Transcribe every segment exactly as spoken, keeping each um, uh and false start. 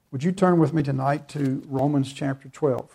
Would you turn with me tonight to Romans chapter twelve?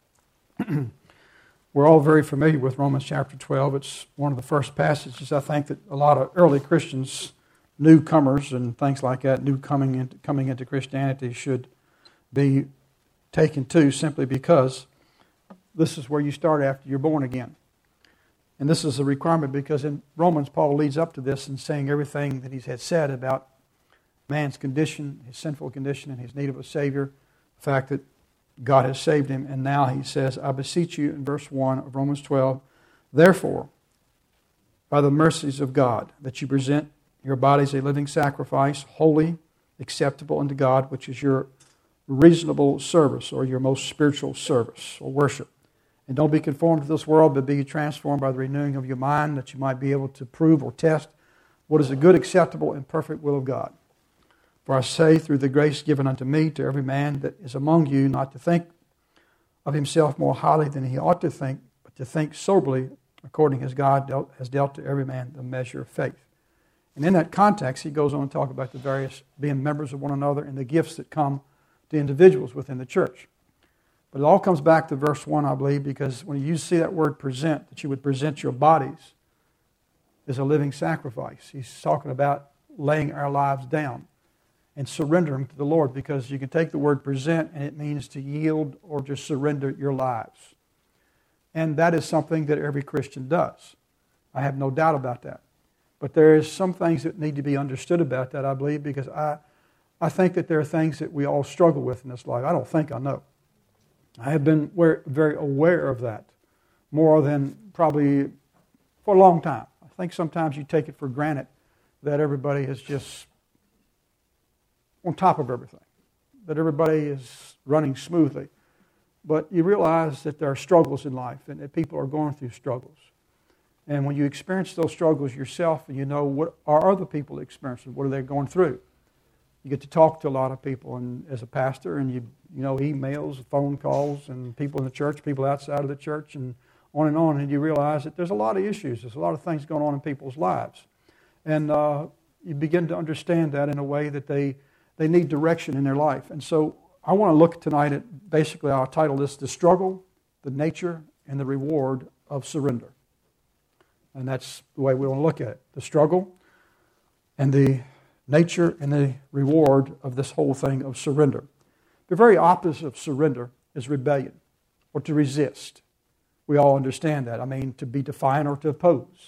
We're all very familiar with Romans chapter twelve. It's one of the first passages, I think, that a lot of early Christians, newcomers and things like that, new coming into, coming into Christianity, should be taken to, simply because this is where you start after you're born again. And this is a requirement because in Romans, Paul leads up to this in saying everything that he had said about man's condition, his sinful condition, and his need of a Savior, the fact that God has saved him. And now he says, I beseech you, in verse one of Romans twelve, therefore, by the mercies of God, that you present your bodies a living sacrifice, holy, acceptable unto God, which is your reasonable service, or your most spiritual service, or worship. And don't be conformed to this world, but be transformed by the renewing of your mind, that you might be able to prove or test what is the good, acceptable, and perfect will of God. For I say, through the grace given unto me, to every man that is among you, not to think of himself more highly than he ought to think, but to think soberly, according as God dealt, has dealt to every man the measure of faith. And in that context, he goes on to talk about the various being members of one another and the gifts that come to individuals within the church. But it all comes back to verse one, I believe, because when you see that word present, that you would present your bodies as a living sacrifice. He's talking about laying our lives down and surrendering to the Lord, because you can take the word present and it means to yield or just surrender your lives. And that is something that every Christian does. I have no doubt about that. But there is some things that need to be understood about that, I believe, because I, I think that there are things that we all struggle with in this life. I don't think I know. I have been very aware of that, more than probably for a long time. I think sometimes you take it for granted that everybody is just on top of everything, that everybody is running smoothly. But you realize that there are struggles in life and that people are going through struggles. And when you experience those struggles yourself and you know what are other people experiencing, what are they going through, you get to talk to a lot of people, and as a pastor, and you you know emails, phone calls, and people in the church, people outside of the church, and on and on, and you realize that there's a lot of issues, there's a lot of things going on in people's lives. And uh, you begin to understand that in a way that they They need direction in their life. And so I want to look tonight at, basically I'll title this, The Struggle, the Nature, and the Reward of Surrender. And that's the way we want to look at it. The struggle and the nature and the reward of this whole thing of surrender. The very opposite of surrender is rebellion, or to resist. We all understand that. I mean, to be defiant or to oppose.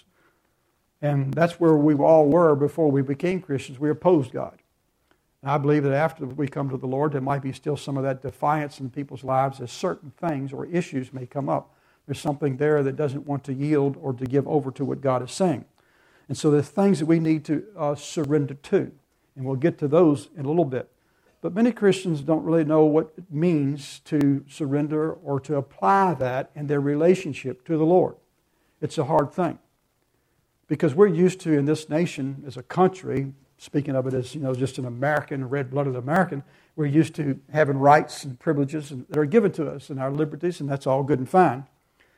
And that's where we all were before we became Christians. We opposed God. And I believe that after we come to the Lord, there might be still some of that defiance in people's lives as certain things or issues may come up. There's something there that doesn't want to yield or to give over to what God is saying. And so there's things that we need to uh, surrender to. And we'll get to those in a little bit. But many Christians don't really know what it means to surrender or to apply that in their relationship to the Lord. It's a hard thing. Because we're used to, in this nation, as a country, speaking of it as, you know, just an American, red-blooded American, we're used to having rights and privileges that are given to us and our liberties, and that's all good and fine.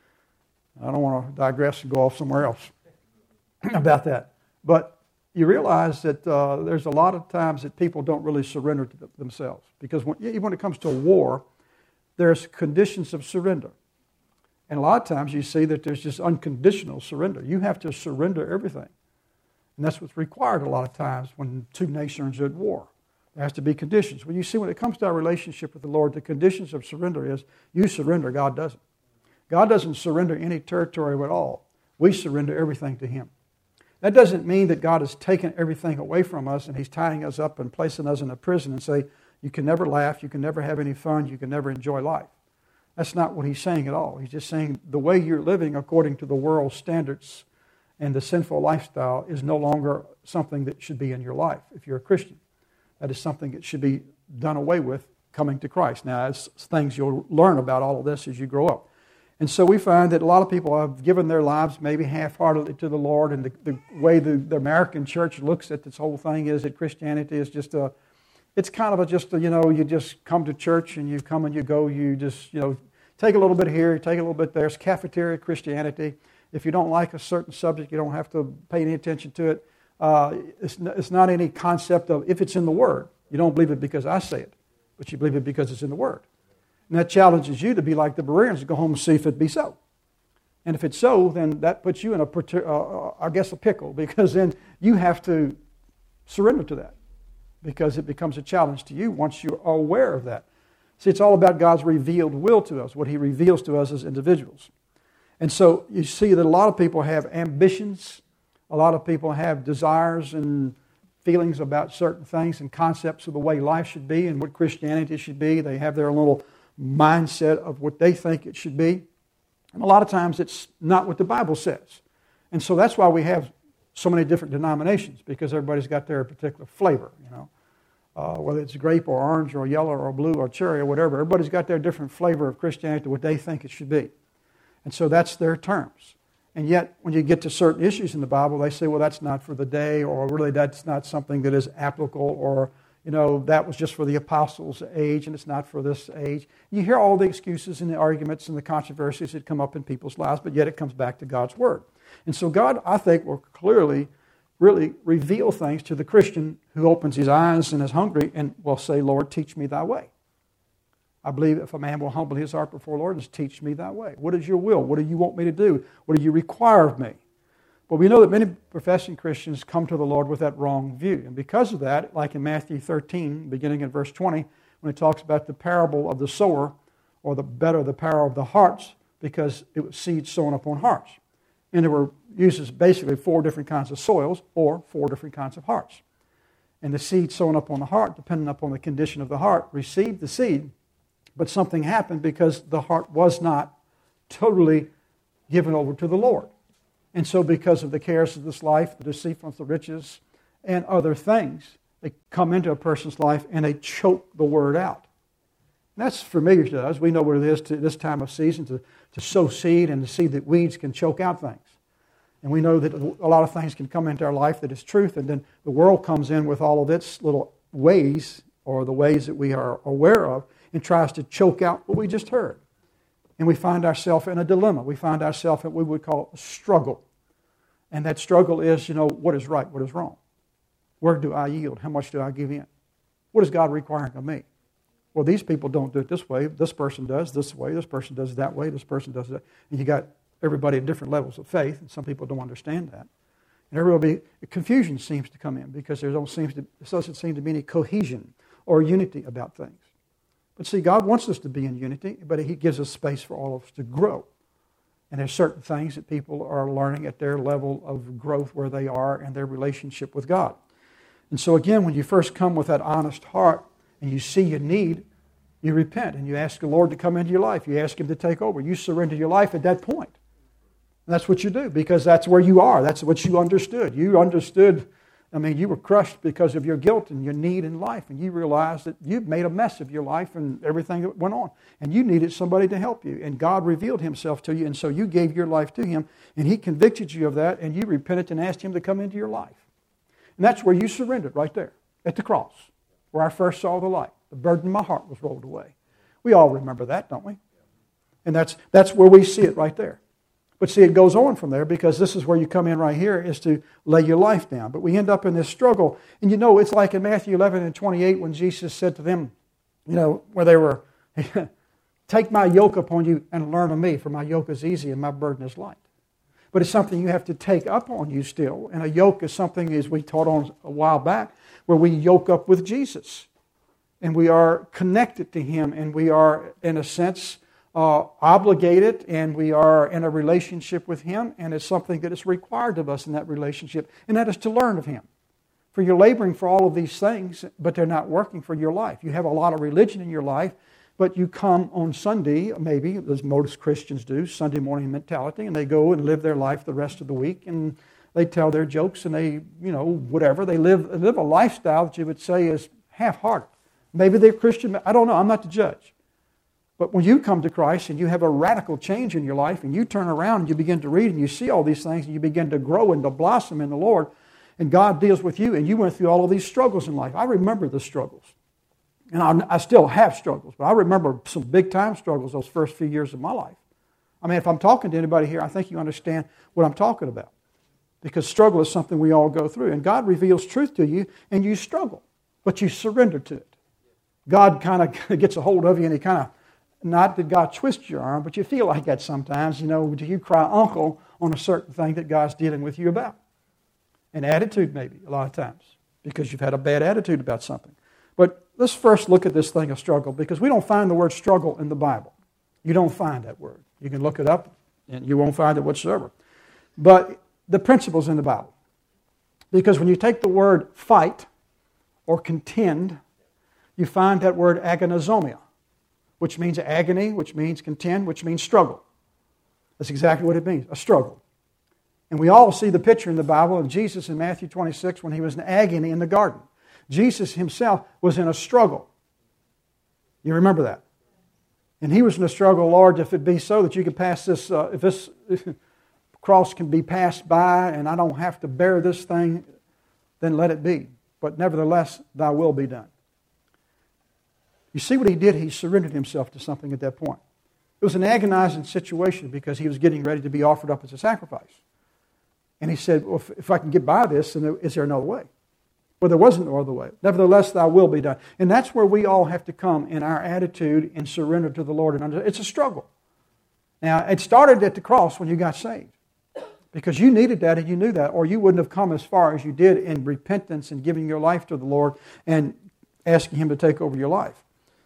I don't want to digress and go off somewhere else about that. But you realize that uh, there's a lot of times that people don't really surrender to them- themselves. Because when, even when it comes to a war, there's conditions of surrender. And a lot of times you see that there's just unconditional surrender. You have to surrender everything. And that's what's required a lot of times when two nations are at war. There has to be conditions. When you see, when it comes to our relationship with the Lord, the conditions of surrender is you surrender, God doesn't. God doesn't surrender any territory at all. We surrender everything to Him. That doesn't mean that God has taken everything away from us and He's tying us up and placing us in a prison and say, you can never laugh, you can never have any fun, you can never enjoy life. That's not what He's saying at all. He's just saying the way you're living according to the world's standards and the sinful lifestyle is no longer something that should be in your life if you're a Christian. That is something that should be done away with coming to Christ. Now, it's things you'll learn about all of this as you grow up. And so we find that a lot of people have given their lives maybe half-heartedly to the Lord, and the, the way the, the American church looks at this whole thing is that Christianity is just a, it's kind of a just a, you know, you just come to church and you come and you go, you just, you know, take a little bit here, take a little bit there. It's cafeteria Christianity. If you don't like a certain subject, you don't have to pay any attention to it. Uh, it's, it's not any concept of, if it's in the Word, you don't believe it because I say it. but you believe it because it's in the Word. And that challenges you to be like the Bereans, to go home and see if it be so. And if it's so, then that puts you in a, uh, I guess, a pickle, because then you have to surrender to that, because it becomes a challenge to you once you're aware of that. See, it's all about God's revealed will to us, what He reveals to us as individuals. And so you see that a lot of people have ambitions, a lot of people have desires and feelings about certain things and concepts of the way life should be and what Christianity should be. They have their little mindset of what they think it should be. And a lot of times it's not what the Bible says. And so that's why we have so many different denominations, because everybody's got their particular flavor, you know. Uh, whether it's grape or orange or yellow or blue or cherry or whatever, everybody's got their different flavor of Christianity, what they think it should be. And so that's their terms. And yet, when you get to certain issues in the Bible, they say, well, that's not for the day, or really that's not something that is applicable, or, you know, that was just for the apostles' age and it's not for this age. You hear all the excuses and the arguments and the controversies that come up in people's lives, but yet it comes back to God's Word. And so God, I think, will clearly really reveal things to the Christian who opens his eyes and is hungry and will say, Lord, teach me thy way. I believe if a man will humble his heart before the Lord and just teach me thy way. What is your will? What do you want me to do? What do you require of me? But we know that many professing Christians come to the Lord with that wrong view. And because of that, like in Matthew thirteen, beginning in verse twenty, when it talks about the parable of the sower, or the better, the parable of the hearts, because it was seed sown upon hearts. And there were uses basically four different kinds of soils, or four different kinds of hearts. And the seed sown upon the heart, depending upon the condition of the heart, received the seed, but something happened because the heart was not totally given over to the Lord. And so because of the cares of this life, the deceitfulness of riches, and other things, they come into a person's life and they choke the word out. And that's familiar to us. We know what it is to this time of season to, to sow seed and to see that weeds can choke out things. And we know that a lot of things can come into our life that is truth, and then the world comes in with all of its little ways, or the ways that we are aware of, and tries to choke out what we just heard. And we find ourselves in a dilemma. We find ourselves in what we would call a struggle. And that struggle is, you know, what is right, what is wrong? Where do I yield? How much do I give in? What is God requiring of me? Well, these people don't do it this way. This person does this way. This person does it that way. This person does that. And you got everybody at different levels of faith, and some people don't understand that. And there will be confusion seems to come in because there don't seems to there doesn't seem to be any cohesion or unity about things. But see, God wants us to be in unity, but He gives us space for all of us to grow. And there's certain things that people are learning at their level of growth where they are in their relationship with God. And so again, when you first come with that honest heart and you see your need, you repent and you ask the Lord to come into your life. You ask Him to take over. You surrender your life at that point. And that's what you do, because that's where you are. That's what you understood. You understood, I mean, you were crushed because of your guilt and your need in life, and you realized that you've made a mess of your life and everything that went on, and you needed somebody to help you, and God revealed Himself to you, and so you gave your life to Him, and He convicted you of that, and you repented and asked Him to come into your life. And that's where you surrendered, right there, at the cross, where I first saw the light. The burden of my heart was rolled away. We all remember that, don't we? And that's that's where we see it right there. But see, it goes on from there, because this is where you come in right here, is to lay your life down. But we end up in this struggle. And you know, it's like in Matthew eleven and twenty-eight when Jesus said to them, you know, where they were, take my yoke upon you and learn of me, for my yoke is easy and my burden is light. But it's something you have to take up on you still. And a yoke is something, as we taught on a while back, where we yoke up with Jesus. And we are connected to Him, and we are, in a sense, uh, obligated, and we are in a relationship with Him, and it's something that is required of us in that relationship, and that is to learn of Him. For you're laboring for all of these things, but they're not working for your life. You have a lot of religion in your life, but you come on Sunday, maybe, as most Christians do, Sunday morning mentality, and they go and live their life the rest of the week, and they tell their jokes, and they, you know, whatever. They live, live a lifestyle that you would say is half-hearted. Maybe they're Christian. I don't know. I'm not the judge. But when you come to Christ and you have a radical change in your life, and you turn around and you begin to read and you see all these things, and you begin to grow and to blossom in the Lord, and God deals with you, and you went through all of these struggles in life. I remember the struggles. And I, I still have struggles, but I remember some big-time struggles those first few years of my life. I mean, if I'm talking to anybody here, I think you understand what I'm talking about. Because struggle is something we all go through. And God reveals truth to you, and you struggle, but you surrender to it. God kind of gets a hold of you and he kind of, not that God twists your arm, but you feel like that sometimes. You know, do you cry uncle on a certain thing that God's dealing with you about? An attitude maybe, a lot of times, because you've had a bad attitude about something. But let's first look at this thing of struggle, because we don't find the word struggle in the Bible. You don't find that word. You can look it up and you won't find it whatsoever. But the principle's in the Bible. Because when you take the word fight or contend, you find that word agonizomia, which means agony, which means contend, which means struggle. That's exactly what it means, a struggle. And we all see the picture in the Bible of Jesus in Matthew twenty-six when he was in agony in the garden. Jesus himself was in a struggle. You remember that? And he was in a struggle, Lord, if it be so that you could pass this, uh, if this cross can be passed by and I don't have to bear this thing, then let it be. But nevertheless, thy will be done. You see what he did? He surrendered himself to something at that point. It was an agonizing situation because he was getting ready to be offered up as a sacrifice. And he said, well, if, if I can get by this, then is there no way? Well, there wasn't no other way. Nevertheless, thy will be done. And that's where we all have to come in our attitude and surrender to the Lord. And under, it's a struggle. Now, it started at the cross when you got saved. Because you needed that and you knew that, or you wouldn't have come as far as you did in repentance and giving your life to the Lord and asking Him to take over your life.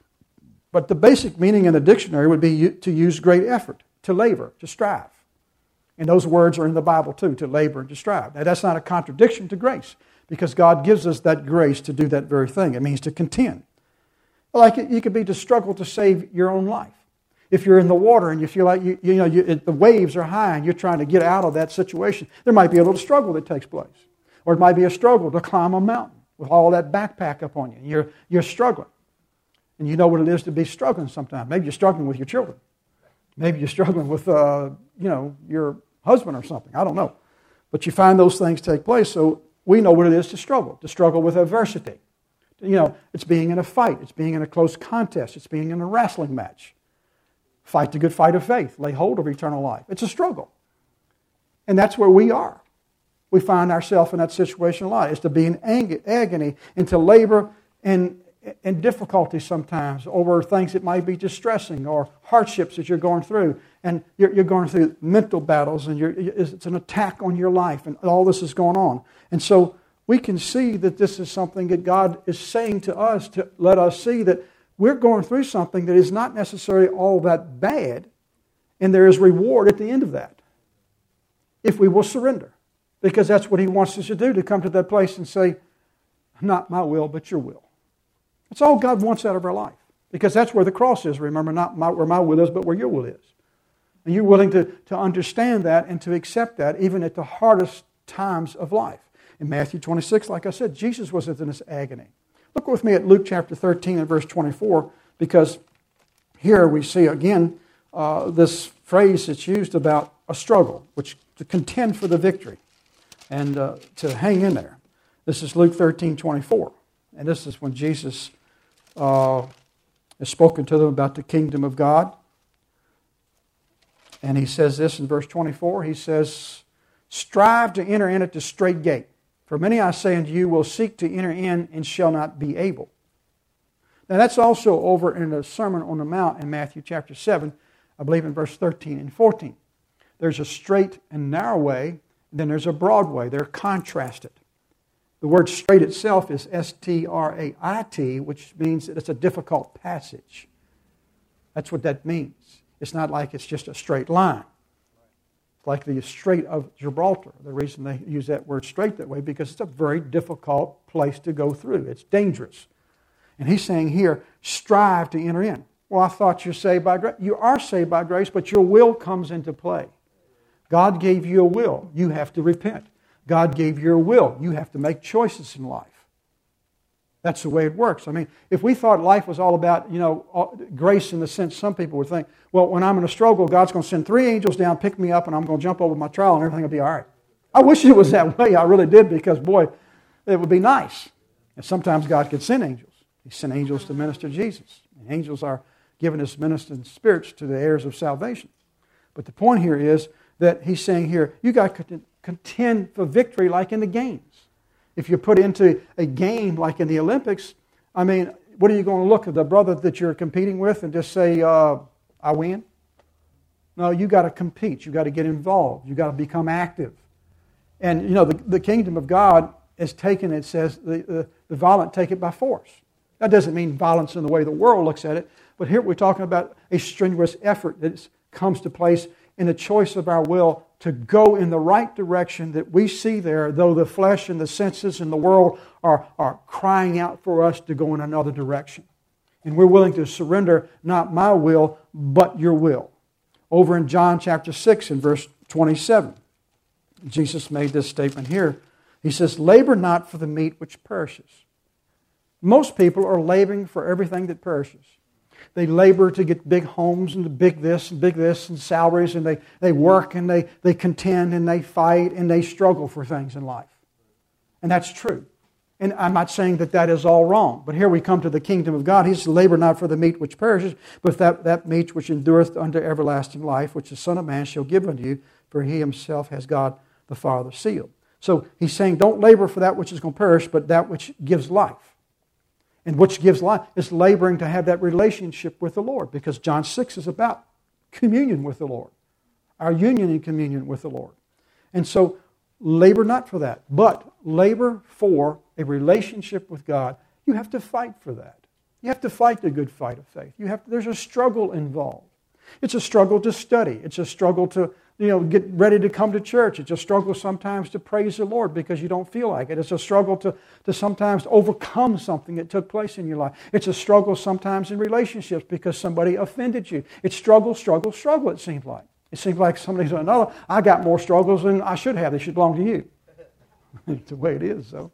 But the basic meaning in the dictionary would be to use great effort, to labor, to strive. And those words are in the Bible too, to labor and to strive. Now that's not a contradiction to grace, because God gives us that grace to do that very thing. It means to contend. Like it, you could be to struggle to save your own life. If you're in the water and you feel like you, you know you, it, the waves are high and you're trying to get out of that situation, there might be a little struggle that takes place. Or it might be a struggle to climb a mountain with all that backpack up on you. And you're, you're struggling. And you know what it is to be struggling sometimes. Maybe you're struggling with your children. Maybe you're struggling with, uh, you know, your husband or something. I don't know. But you find those things take place, so we know what it is to struggle, to struggle with adversity. You know, it's being in a fight. It's being in a close contest. It's being in a wrestling match. Fight the good fight of faith. Lay hold of eternal life. It's a struggle. And that's where we are. We find ourselves in that situation a lot. It's to be in agony and to labor and and difficulty sometimes over things that might be distressing or hardships that you're going through. And you're, you're going through mental battles and you're, it's an attack on your life and all this is going on. And so we can see that this is something that God is saying to us to let us see that we're going through something that is not necessarily all that bad, and there is reward at the end of that if we will surrender. Because that's what He wants us to do, to come to that place and say, not my will, but your will. That's all God wants out of our life. Because that's where the cross is, remember, not my, where my will is, but where your will is. And you're willing to, to understand that and to accept that even at the hardest times of life. In Matthew twenty-six, like I said, Jesus was in this agony. Look with me at Luke chapter thirteen and verse twenty-four, because here we see again uh, this phrase that's used about a struggle, which to contend for the victory and uh, to hang in there. This is Luke thirteen twenty-four. And this is when Jesus uh, has spoken to them about the kingdom of God. And he says this in verse twenty-four. He says, strive to enter in at the strait gate. For many, I say unto you, will seek to enter in and shall not be able. Now that's also over in the Sermon on the Mount in Matthew chapter seven, I believe in verse thirteen and fourteen. There's a straight and narrow way, and then there's a broad way. They're contrasted. The word straight itself is S T R A I T, which means that it's a difficult passage. That's what that means. It's not like it's just a straight line. It's like the Strait of Gibraltar. The reason they use that word straight that way, because it's a very difficult place to go through. It's dangerous. And he's saying here, strive to enter in. Well, I thought you're saved by grace. You are saved by grace, but your will comes into play. God gave you a will. You have to repent. God gave you a will. You have to make choices in life. That's the way it works. I mean, if we thought life was all about, you know, grace in the sense some people would think, well, when I'm in a struggle, God's going to send three angels down, pick me up, and I'm going to jump over my trial and everything will be all right. I wish it was that way. I really did, because, boy, it would be nice. And sometimes God could send angels. He sent angels to minister Jesus. And angels are given as ministering spirits to the heirs of salvation. But the point here is that he's saying here, you got to contend for victory like in the games. If you put into a game like in the Olympics, I mean, what are you going to look at the brother that you're competing with and just say, uh, I win? No, you got to compete. You got to get involved. You got to become active. And, you know, the, the kingdom of God is taken, it says, the, the, the violent take it by force. That doesn't mean violence in the way the world looks at it, but here we're talking about a strenuous effort that comes to place in the choice of our will to go in the right direction that we see there, though the flesh and the senses and the world are, are crying out for us to go in another direction. And we're willing to surrender not my will, but your will. Over in John chapter six and verse twenty-seven, Jesus made this statement here. He says, labor not for the meat which perishes. Most people are laboring for everything that perishes. They labor to get big homes and the big this and big this and salaries, and they, they work and they, they contend and they fight and they struggle for things in life. And that's true. And I'm not saying that that is all wrong. But here we come to the kingdom of God. He says, labor not for the meat which perishes, but that, that meat which endureth unto everlasting life, which the Son of Man shall give unto you, for He Himself has God the Father sealed. So He's saying, don't labor for that which is going to perish, but that which gives life. And which gives life is laboring to have that relationship with the Lord, because John six is about communion with the Lord, our union in communion with the Lord. And so labor not for that, but labor for a relationship with God. You have to fight for that. You have to fight the good fight of faith. You have to, there's a struggle involved. It's a struggle to study. It's a struggle to, you know, get ready to come to church. It's a struggle sometimes to praise the Lord because you don't feel like it. It's a struggle to, to sometimes overcome something that took place in your life. It's a struggle sometimes in relationships because somebody offended you. It's struggle, struggle, struggle, it seems like. It seems like somebody's saying, no, I got more struggles than I should have. They should belong to you. It's the way it is, though.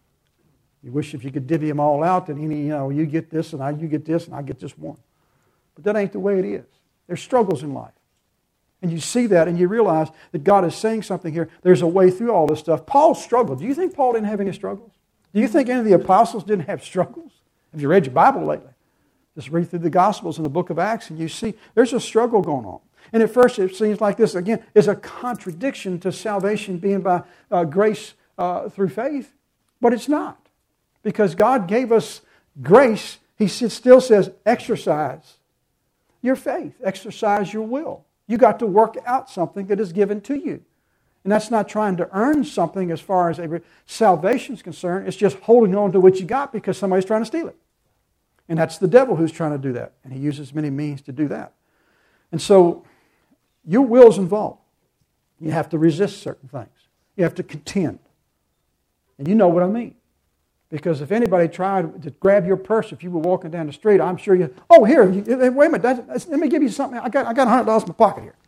You wish if you could divvy them all out, that any, you know, you get this and I, you get this and I get just one. But that ain't the way it is. There's struggles in life. And you see that and you realize that God is saying something here. There's a way through all this stuff. Paul struggled. Do you think Paul didn't have any struggles? Do you think any of the apostles didn't have struggles? Have you read your Bible lately? Just read through the Gospels and the book of Acts and you see there's a struggle going on. And at first it seems like this, again, is a contradiction to salvation being by uh, grace uh, through faith. But it's not. Because God gave us grace, He still says exercise your faith, exercise your will. You got to work out something that is given to you. And that's not trying to earn something as far as salvation is concerned. It's just holding on to what you got because somebody's trying to steal it. And that's the devil who's trying to do that. And he uses many means to do that. And so your will's involved. You have to resist certain things. You have to contend. And you know what I mean. Because if anybody tried to grab your purse, if you were walking down the street, I'm sure you, oh, here, you, wait a minute, that's, that's, let me give you something. I got, I got one hundred dollars in my pocket here.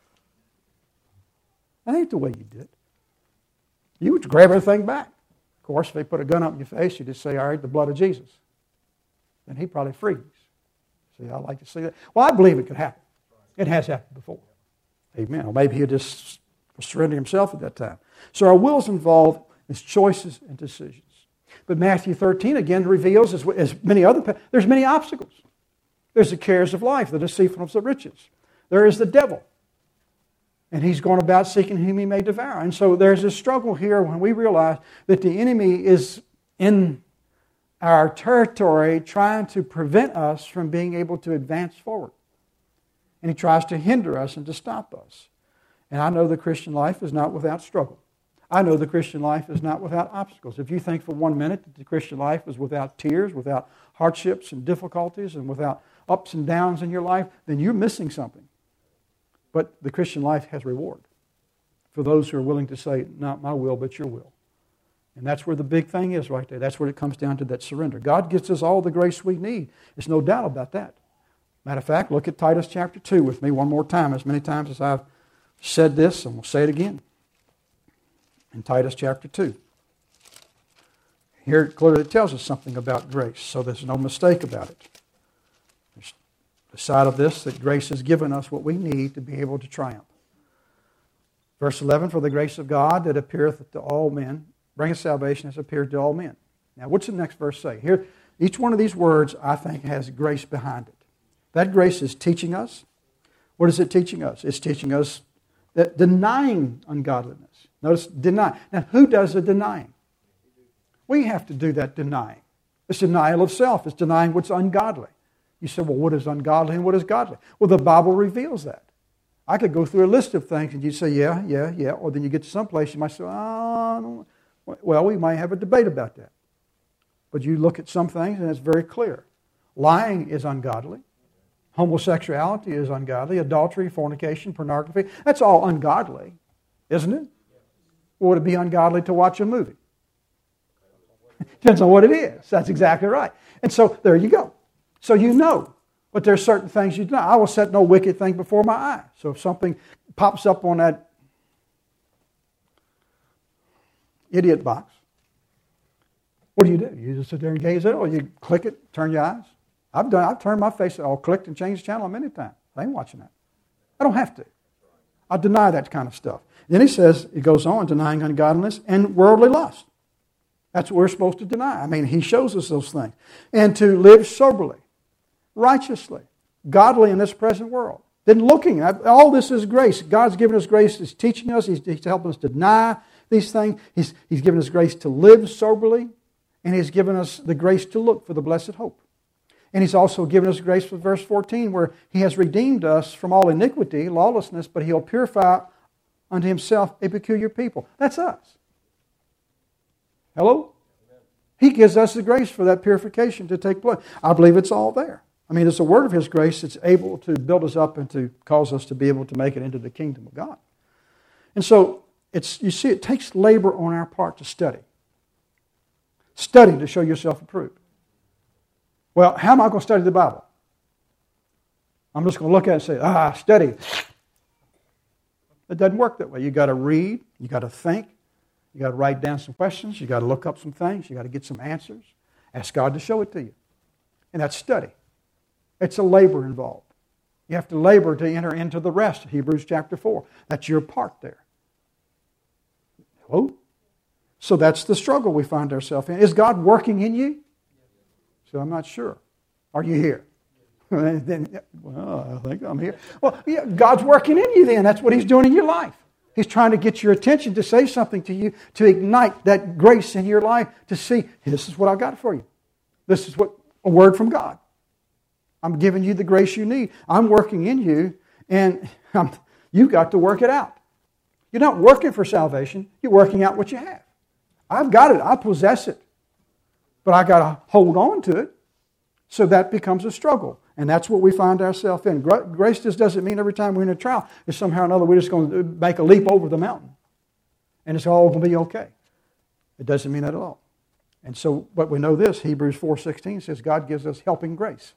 That ain't the way you did it. You would grab everything back. Of course, if they put a gun up in your face, you just say, all right, the blood of Jesus. Then he probably frees. See, I like to see that. Well, I believe it could happen. It has happened before. Amen. Or maybe he just surrendered himself at that time. So our will's involved in choices and decisions. But Matthew thirteen again reveals, as, as many other, there's many obstacles. There's the cares of life, the deceitfulness of riches. There is the devil. And he's going about seeking whom he may devour. And so there's a struggle here when we realize that the enemy is in our territory trying to prevent us from being able to advance forward. And he tries to hinder us and to stop us. And I know the Christian life is not without struggle. I know the Christian life is not without obstacles. If you think for one minute that the Christian life is without tears, without hardships and difficulties, and without ups and downs in your life, then you're missing something. But the Christian life has reward for those who are willing to say, not my will, but your will. And that's where the big thing is right there. That's where it comes down to that surrender. God gives us all the grace we need. There's no doubt about that. Matter of fact, look at Titus chapter two with me one more time, as many times as I've said this, and we'll say it again. In Titus chapter two. Here it clearly tells us something about grace, so there's no mistake about it. There's the side of this that grace has given us what we need to be able to triumph. Verse eleven, for the grace of God that appeareth to all men, bringeth salvation has appeared to all men. Now what's the next verse say? Here, each one of these words I think has grace behind it. That grace is teaching us. What is it teaching us? It's teaching us that denying ungodliness. Notice, deny. Now, who does the denying? We have to do that denying. It's denial of self. It's denying what's ungodly. You say, well, what is ungodly and what is godly? Well, the Bible reveals that. I could go through a list of things and you'd say, yeah, yeah, yeah. Or then you get to some place, you might say, oh, well, we might have a debate about that. But you look at some things and it's very clear. Lying is ungodly. Homosexuality is ungodly. Adultery, fornication, pornography, that's all ungodly, isn't it? Or would it be ungodly to watch a movie? Depends on what it is. That's exactly right. And so there you go. So you know. But there are certain things you do not. I will set no wicked thing before my eye. So if something pops up on that idiot box, what do you do? You just sit there and gaze at it, or you click it, turn your eyes? I've done. I've turned my face, I'll clicked and changed the channel many times. I ain't watching that. I don't have to. I deny that kind of stuff. Then he says, he goes on, denying ungodliness and worldly lust. That's what we're supposed to deny. I mean, he shows us those things. And to live soberly, righteously, godly in this present world. Then looking at all this is grace. God's given us grace. He's teaching us. He's, he's helping us to deny these things. He's, he's given us grace to live soberly. And He's given us the grace to look for the blessed hope. And He's also given us grace for verse fourteen, where He has redeemed us from all iniquity, lawlessness, but He'll purify unto Himself a peculiar people. That's us. Hello? He gives us the grace for that purification to take place. I believe it's all there. I mean, it's a word of His grace that's able to build us up and to cause us to be able to make it into the kingdom of God. And so, it's you see, it takes labor on our part to study. Study to show yourself approved. Well, how am I going to study the Bible? I'm just going to look at it and say, ah, study. It doesn't work that way. You've got to read. You've got to think. You've got to write down some questions. You've got to look up some things. You've got to get some answers. Ask God to show it to you. And that's study. It's a labor involved. You have to labor to enter into the rest of Hebrews chapter four. That's your part there. Hello? So that's the struggle we find ourselves in. Is God working in you? So I'm not sure. Are you here? Then, well, I think I'm here. Well, yeah, God's working in you then. That's what He's doing in your life. He's trying to get your attention to say something to you, to ignite that grace in your life, to see, this is what I got for you. This is what a word from God. I'm giving you the grace you need. I'm working in you, and I'm, you've got to work it out. You're not working for salvation. You're working out what you have. I've got it. I possess it. But I got to hold on to it. So that becomes a struggle. And that's what we find ourselves in. Grace just doesn't mean every time we're in a trial, is somehow or another we're just going to make a leap over the mountain. And it's all going to be okay. It doesn't mean that at all. And so, but we know this, Hebrews four sixteen says God gives us helping grace.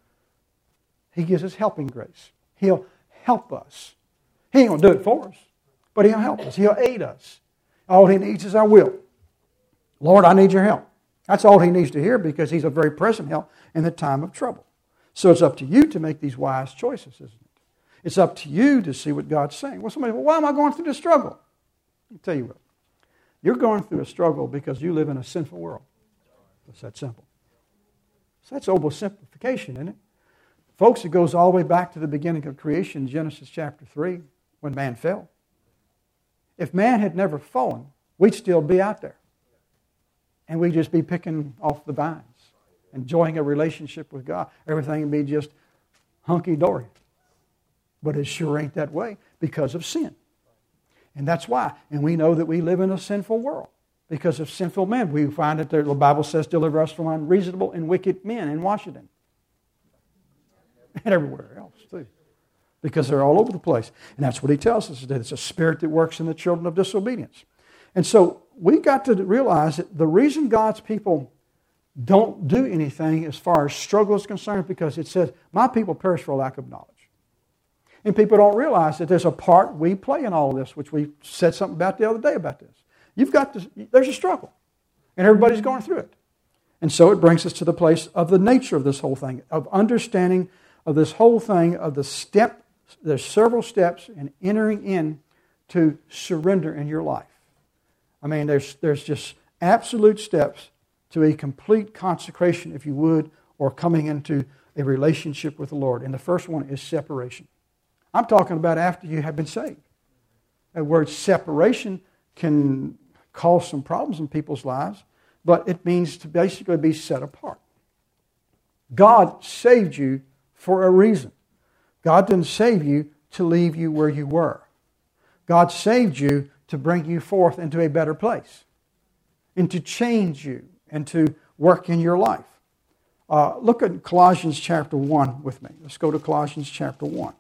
He gives us helping grace. He'll help us. He ain't going to do it for us, but He'll help us. He'll aid us. All He needs is our will. Lord, I need your help. That's all He needs to hear, because He's a very present help in the time of trouble. So it's up to you to make these wise choices, isn't it? It's up to you to see what God's saying. Well, somebody, well, why am I going through this struggle? I'll tell you what. You're going through a struggle because you live in a sinful world. It's that simple. So that's oversimplification, isn't it? Folks, it goes all the way back to the beginning of creation, Genesis chapter three, when man fell. If man had never fallen, we'd still be out there. And we'd just be picking off the vines, enjoying a relationship with God. Everything would be just hunky-dory. But it sure ain't that way because of sin. And that's why. And we know that we live in a sinful world because of sinful men. We find that the Bible says, deliver us from unreasonable and wicked men in Washington. And everywhere else, too. Because they're all over the place. And that's what He tells us, that it's a spirit that works in the children of disobedience. And so we got to realize that the reason God's people don't do anything as far as struggle is concerned is because it says, my people perish for lack of knowledge. And people don't realize that there's a part we play in all of this, which we said something about the other day about this. You've got to, there's a struggle. And everybody's going through it. And so it brings us to the place of the nature of this whole thing, of understanding of this whole thing, of the step, there's several steps in entering in to surrender in your life. I mean, there's there's just absolute steps to a complete consecration, if you would, or coming into a relationship with the Lord. And the first one is separation. I'm talking about after you have been saved. The word separation can cause some problems in people's lives but it means to basically be set apart. God saved you for a reason. God didn't save you to leave you where you were. God saved you to bring you forth into a better place and to change you and to work in your life. Uh, look at Colossians chapter one with me. Let's go to Colossians chapter one.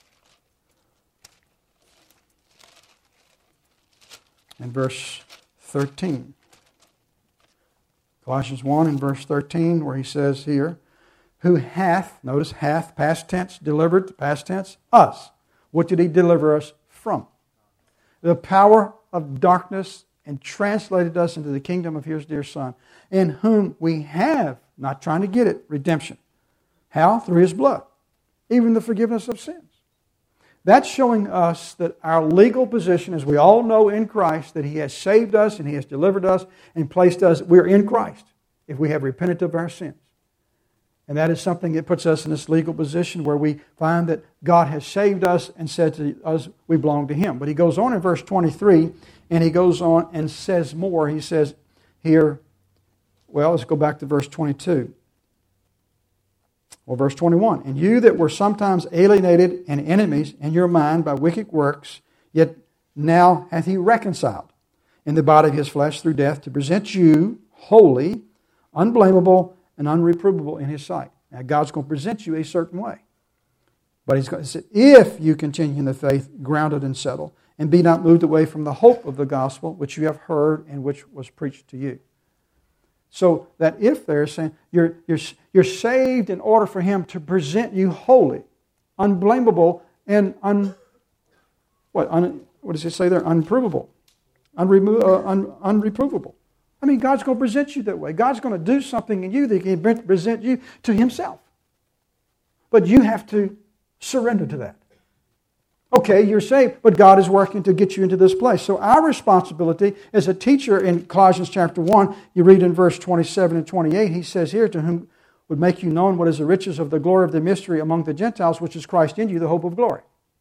And verse thirteen. Colossians one and verse thirteen, where he says here, who hath, notice hath, past tense, delivered, past tense, us. What did he deliver us from? The power of darkness, and translated us into the kingdom of his dear Son, in whom we have, not trying to get it, redemption. How? Through his blood. Even the forgiveness of sins. That's showing us that our legal position, as we all know in Christ, that he has saved us and he has delivered us and placed us, we're in Christ if we have repented of our sins. And that is something that puts us in this legal position where we find that God has saved us and said to us, we belong to him. But he goes on in verse twenty-three, and he goes on and says more. He says here, well, let's go back to verse twenty-two. Well, verse twenty-one, and you that were sometimes alienated and enemies in your mind by wicked works, yet now hath he reconciled in the body of his flesh through death to present you holy, unblameable, and unreprovable in his sight. Now, God's going to present you a certain way. But he's going to say, if you continue in the faith, grounded and settled, and be not moved away from the hope of the gospel, which you have heard and which was preached to you. So that if they're saying, you're, you're, you're saved in order for him to present you holy, unblameable, and un, what, un, what does it say there? Unprovable. Unremo- uh, un, unreprovable. I mean, God's going to present you that way. God's going to do something in you that He can present you to himself. But you have to surrender to that. Okay, you're saved, but God is working to get you into this place. So our responsibility as a teacher in Colossians chapter one, you read in verse twenty-seven and twenty-eight, he says here, to whom would make you known what is the riches of the glory of the mystery among the Gentiles, which is Christ in you, the hope of glory.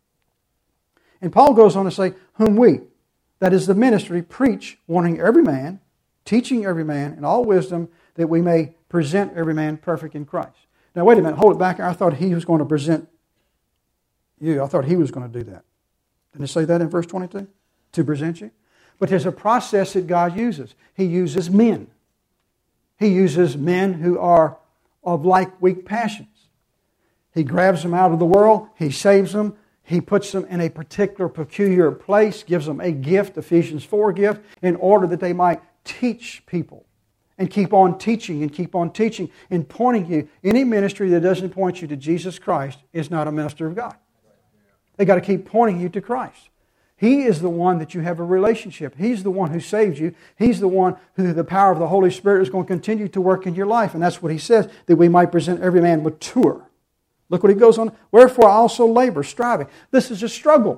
And Paul goes on to say, whom we, that is the ministry, preach, warning every man, teaching every man in all wisdom, that we may present every man perfect in Christ. Now wait a minute, hold it back. I thought he was going to present you. I thought he was going to do that. Didn't it say that in verse twenty-two? To present you? But there's a process that God uses. He uses men. He uses men who are of like weak passions. He grabs them out of the world. He saves them. He puts them in a particular peculiar place, gives them a gift, Ephesians four gift, in order that they might teach people and keep on teaching and keep on teaching and pointing you. Any ministry that doesn't point you to Jesus Christ is not a minister of God. They've got to keep pointing you to Christ. He is the one that you have a relationship. He's the one who saved you. He's the one who the power of the Holy Spirit is going to continue to work in your life. And that's what he says, that we might present every man mature. Look what he goes on. Wherefore I also labor, striving. This is a struggle.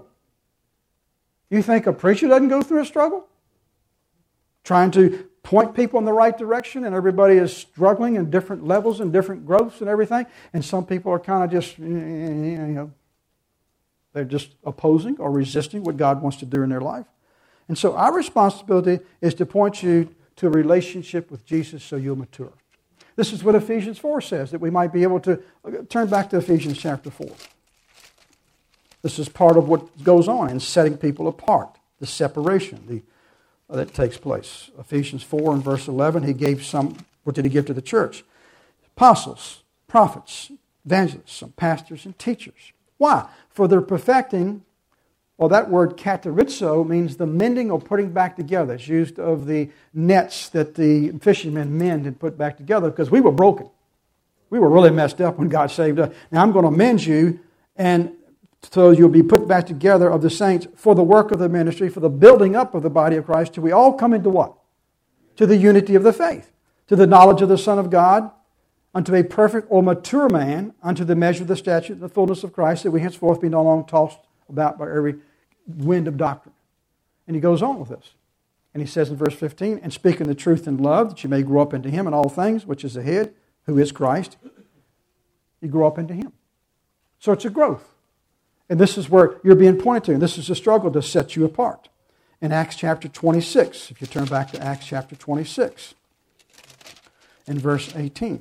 You think a preacher doesn't go through a struggle? Trying to point people in the right direction, and everybody is struggling in different levels and different growths and everything. And some people are kind of just, you know, they're just opposing or resisting what God wants to do in their life. And so our responsibility is to point you to a relationship with Jesus so you'll mature. This is what Ephesians four says, that we might be able to turn back to Ephesians chapter four. This is part of what goes on in setting people apart, the separation the, uh, that takes place. Ephesians four and verse eleven, he gave some, what did he give to the church? Apostles, prophets, evangelists, some pastors and teachers. Why? For their perfecting. Well, that word katarizo means the mending or putting back together. It's used of the nets that the fishermen mend and put back together because we were broken. We were really messed up when God saved us. Now I'm going to mend you, and so you'll be put back together of the saints for the work of the ministry, for the building up of the body of Christ, till we all come into what? To the unity of the faith, to the knowledge of the Son of God, unto a perfect or mature man, unto the measure of the stature and the fullness of Christ, that we henceforth be no longer tossed about by every wind of doctrine. And he goes on with this. And he says in verse fifteen, and speaking the truth in love, that you may grow up into him in all things, which is the head, who is Christ. You grow up into him. So it's a growth. And this is where you're being pointed to. And this is a struggle to set you apart. In Acts chapter twenty-six, if you turn back to Acts chapter twenty-six. in verse eighteen.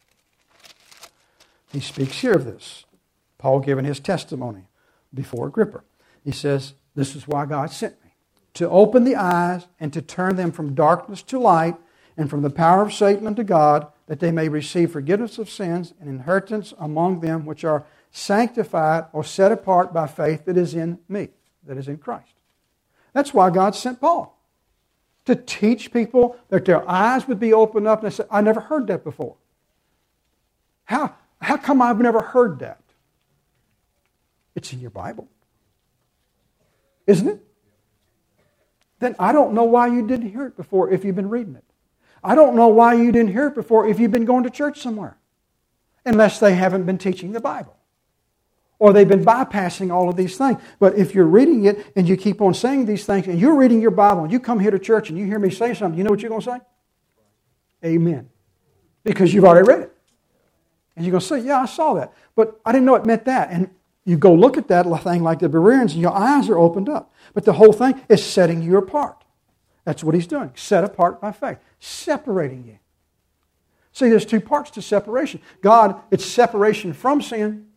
He speaks here of this. Paul giving his testimony before Agrippa. He says, this is why God sent me, to open the eyes and to turn them from darkness to light and from the power of Satan unto God, that they may receive forgiveness of sins and inheritance among them which are sanctified or set apart by faith that is in me, that is in Christ. That's why God sent Paul, to teach people that their eyes would be opened up. And they said, I never heard that before. How, how come I've never heard that? It's in your Bible. Isn't it? Then I don't know why you didn't hear it before if you've been reading it. I don't know why you didn't hear it before if you've been going to church somewhere. Unless they haven't been teaching the Bible. Or they've been bypassing all of these things. But if you're reading it and you keep on saying these things and you're reading your Bible and you come here to church and you hear me say something, you know what you're going to say? Amen. Because you've already read it. And you're going to say, yeah, I saw that. But I didn't know it meant that. And you go look at that thing like the Bereans and your eyes are opened up. But the whole thing is setting you apart. That's what he's doing. Set apart by faith. Separating you. See, there's two parts to separation. God, it's separation from sin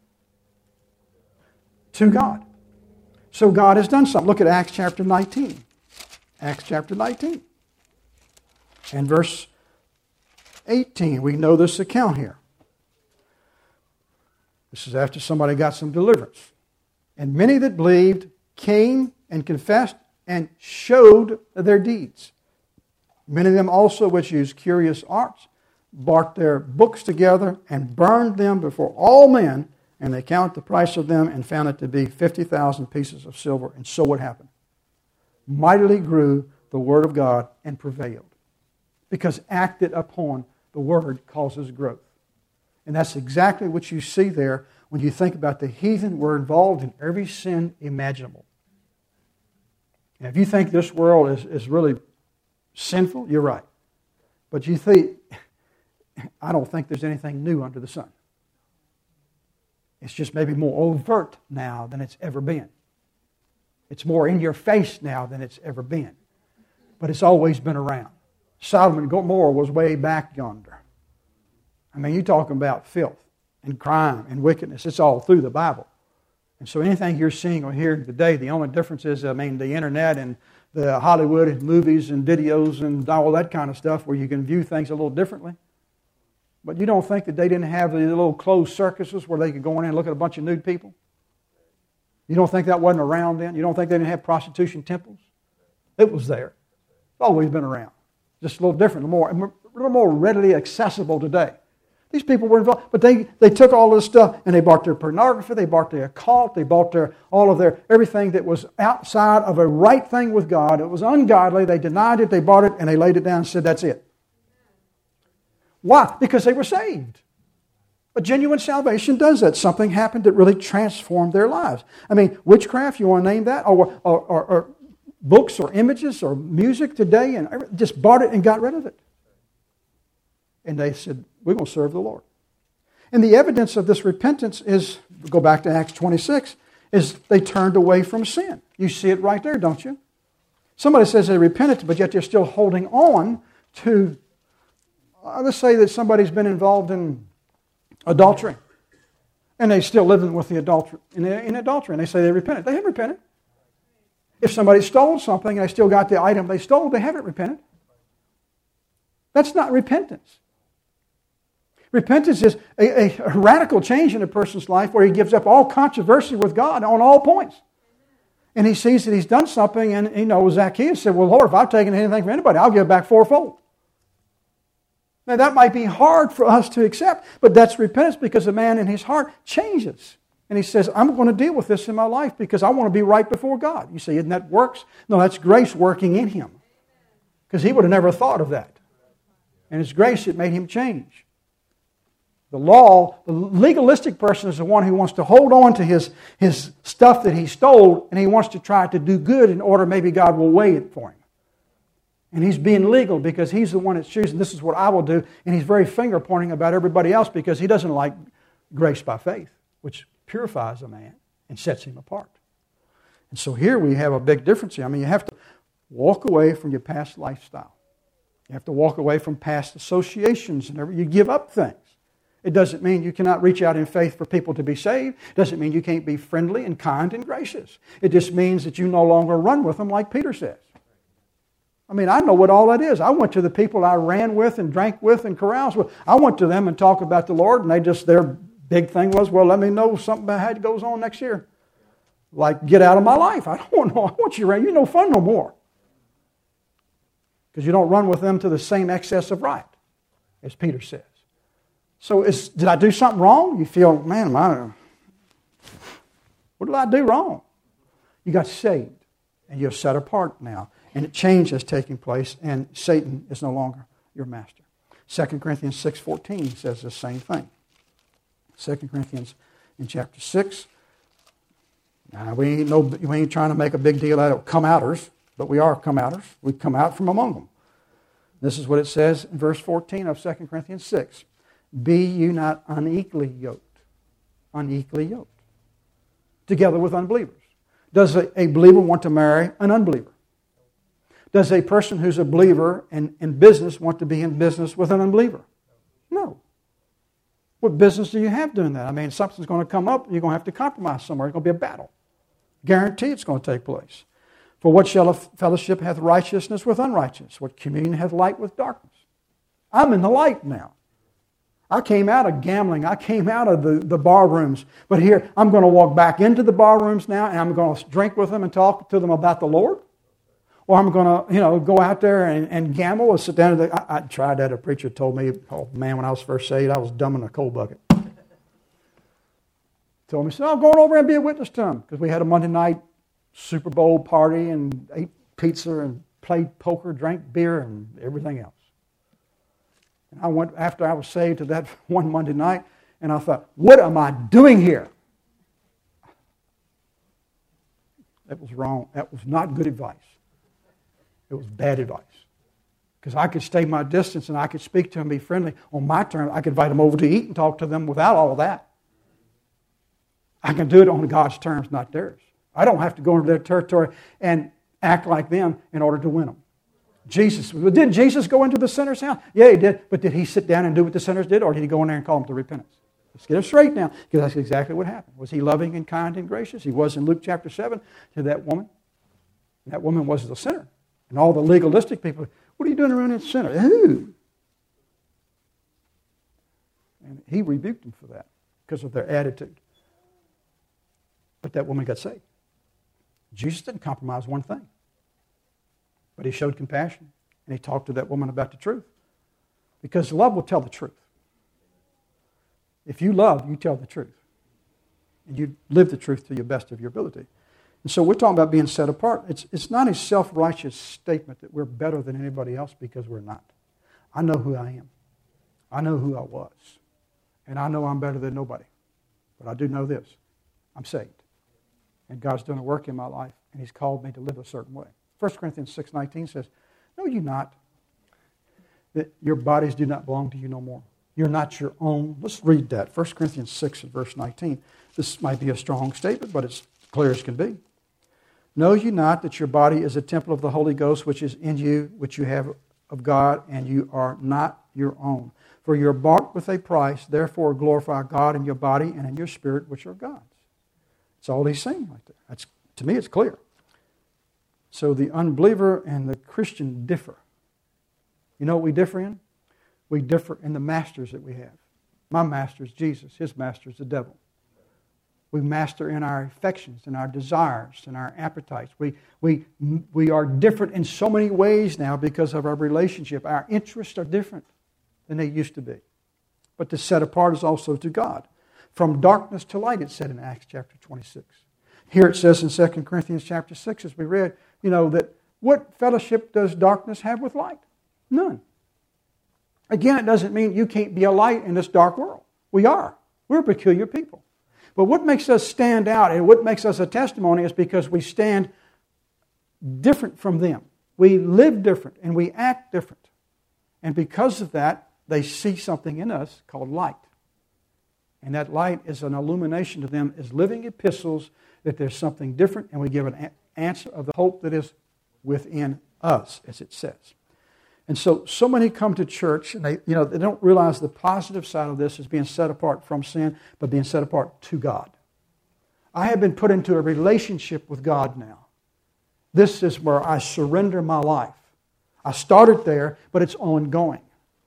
to God. So God has done something. Look at Acts chapter nineteen. Acts chapter nineteen. And verse eighteen. We know this account here. This is after somebody got some deliverance. And many that believed came and confessed and showed their deeds. Many of them also which used curious arts brought their books together and burned them before all men, and they counted the price of them and found it to be fifty thousand pieces of silver. And so what happened? Mightily grew the word of God and prevailed. Because acted upon, the word causes growth. And that's exactly what you see there when you think about the heathen were involved in every sin imaginable. And if you think this world is, is really sinful, you're right. But you think, I don't think there's anything new under the sun. It's just maybe more overt now than it's ever been. It's more in your face now than it's ever been. But it's always been around. Sodom and Gomorrah was way back yonder. I mean, you're talking about filth and crime and wickedness. It's all through the Bible. And so anything you're seeing or hearing today, the only difference is, I mean, the internet and the Hollywood and movies and videos and all that kind of stuff where you can view things a little differently. But you don't think that they didn't have the little closed circuses where they could go in and look at a bunch of nude people? You don't think that wasn't around then? You don't think they didn't have prostitution temples? It was there. It's always been around. Just a little different, a little more, a little more readily accessible today. These people were involved, but they, they took all this stuff and they bought their pornography, they bought their occult, they bought their all of their everything that was outside of a right thing with God. It was ungodly. They denied it, they bought it, and they laid it down and said, that's it. Why? Because they were saved. A genuine salvation does that. Something happened that really transformed their lives. I mean, witchcraft, you want to name that? Or, or, or, or books or images or music today, and just bought it and got rid of it. And they said, we're going to serve the Lord. And the evidence of this repentance is, go back to Acts twenty-six, is they turned away from sin. You see it right there, don't you? Somebody says they repented, but yet they're still holding on to, uh, let's say that somebody's been involved in adultery. And they're still living with the adultery, in, in adultery. And they say they repented. They haven't repented. If somebody stole something and they still got the item they stole, they haven't repented. That's not repentance. Repentance is a, a radical change in a person's life where he gives up all controversy with God on all points. And he sees that he's done something, and you know, Zacchaeus said, well, Lord, if I've taken anything from anybody, I'll give it back fourfold. Now, that might be hard for us to accept, but that's repentance because the man in his heart changes. And he says, I'm going to deal with this in my life because I want to be right before God. You say, isn't that works? No, that's grace working in him. Because he would have never thought of that. And it's grace that made him change. The law, the legalistic person is the one who wants to hold on to his, his stuff that he stole, and he wants to try to do good in order maybe God will weigh it for him. And he's being legal because he's the one that's choosing, this is what I will do, and he's very finger-pointing about everybody else because he doesn't like grace by faith, which purifies a man and sets him apart. And so here we have a big difference here. I mean, you have to walk away from your past lifestyle. You have to walk away from past associations and everything. You give up things. It doesn't mean you cannot reach out in faith for people to be saved. It doesn't mean you can't be friendly and kind and gracious. It just means that you no longer run with them like Peter says. I mean, I know what all that is. I went to the people I ran with and drank with and caroused with. I went to them and talked about the Lord, and they just, their big thing was, well, let me know something about how it goes on next year. Like, get out of my life. I don't want, I want you around. You're no fun no more. Because you don't run with them to the same excess of right, as Peter says. So is, did I do something wrong? You feel, man, am I, what did I do wrong? You got saved, and you're set apart now. And a change is taking place, and Satan is no longer your master. Second Corinthians six fourteen says the same thing. Second Corinthians in chapter six. Now, we ain't, no, we ain't trying to make a big deal out of come-outers, but we are come-outers. We come out from among them. This is what it says in verse fourteen of Second Corinthians six. Be you not unequally yoked. Unequally yoked. Together with unbelievers. Does a, a believer want to marry an unbeliever? Does a person who's a believer and in business want to be in business with an unbeliever? No. What business do you have doing that? I mean, something's going to come up, you're going to have to compromise somewhere. It's going to be a battle. Guarantee it's going to take place. For what shall a fellowship hath righteousness with unrighteousness? What communion hath light with darkness? I'm in the light now. I came out of gambling. I came out of the, the bar rooms. But here, I'm going to walk back into the bar rooms now, and I'm going to drink with them and talk to them about the Lord. Or I'm going to, you know, go out there and, and gamble or sit down. At the, I, I tried that. A preacher told me, oh man, when I was first saved, I was dumb in a coal bucket. Told me, he said, I'm going over and be a witness to him. Because we had a Monday night Super Bowl party and ate pizza and played poker, drank beer and everything else. And I went, after I was saved, to that one Monday night, and I thought, what am I doing here? That was wrong. That was not good advice. It was bad advice. Because I could stay my distance and I could speak to them, be friendly on my terms. I could invite them over to eat and talk to them without all of that. I can do it on God's terms, not theirs. I don't have to go into their territory and act like them in order to win them. Jesus, did Jesus go into the sinner's house? Yeah, he did. But did he sit down and do what the sinners did, or did he go in there and call them to repentance? Let's get it straight now, because that's exactly what happened. Was he loving and kind and gracious? He was in Luke chapter seven to that woman. That woman was the sinner. And all the legalistic people, what are you doing around that sinner? Ooh. And he rebuked them for that because of their attitude. But that woman got saved. Jesus didn't compromise one thing. But he showed compassion, and he talked to that woman about the truth. Because love will tell the truth. If you love, you tell the truth. And you live the truth to your best of your ability. And so we're talking about being set apart. It's, it's not a self-righteous statement that we're better than anybody else, because we're not. I know who I am. I know who I was. And I know I'm better than nobody. But I do know this. I'm saved. And God's done a work in my life, and He's called me to live a certain way. First Corinthians six nineteen says, know you not that your bodies do not belong to you no more. You're not your own. Let's read that. First Corinthians six and verse nineteen. This might be a strong statement, but it's clear as can be. Know you not that your body is a temple of the Holy Ghost, which is in you, which you have of God, and you are not your own. For you are bought with a price, therefore glorify God in your body and in your spirit, which are God's. That's all he's saying right there. That's, to me, it's clear. So the unbeliever and the Christian differ. You know what we differ in? We differ in the masters that we have. My master is Jesus. His master is the devil. We master in our affections, in our desires, in our appetites. We, we, we are different in so many ways now because of our relationship. Our interests are different than they used to be. But to set apart is also to God. From darkness to light, it said in Acts chapter twenty-six. Here it says in Second Corinthians chapter six, as we read, you know, that what fellowship does darkness have with light? None. Again, it doesn't mean you can't be a light in this dark world. We are. We're peculiar people. But what makes us stand out and what makes us a testimony is because we stand different from them. We live different and we act different. And because of that, they see something in us called light. And that light is an illumination to them as living epistles that there's something different, and we give an answer of the hope that is within us, as it says. And so, so many come to church and they, you know, they don't realize the positive side of this is being set apart from sin, but being set apart to God. I have been put into a relationship with God now. This is where I surrender my life. I started there, but it's ongoing.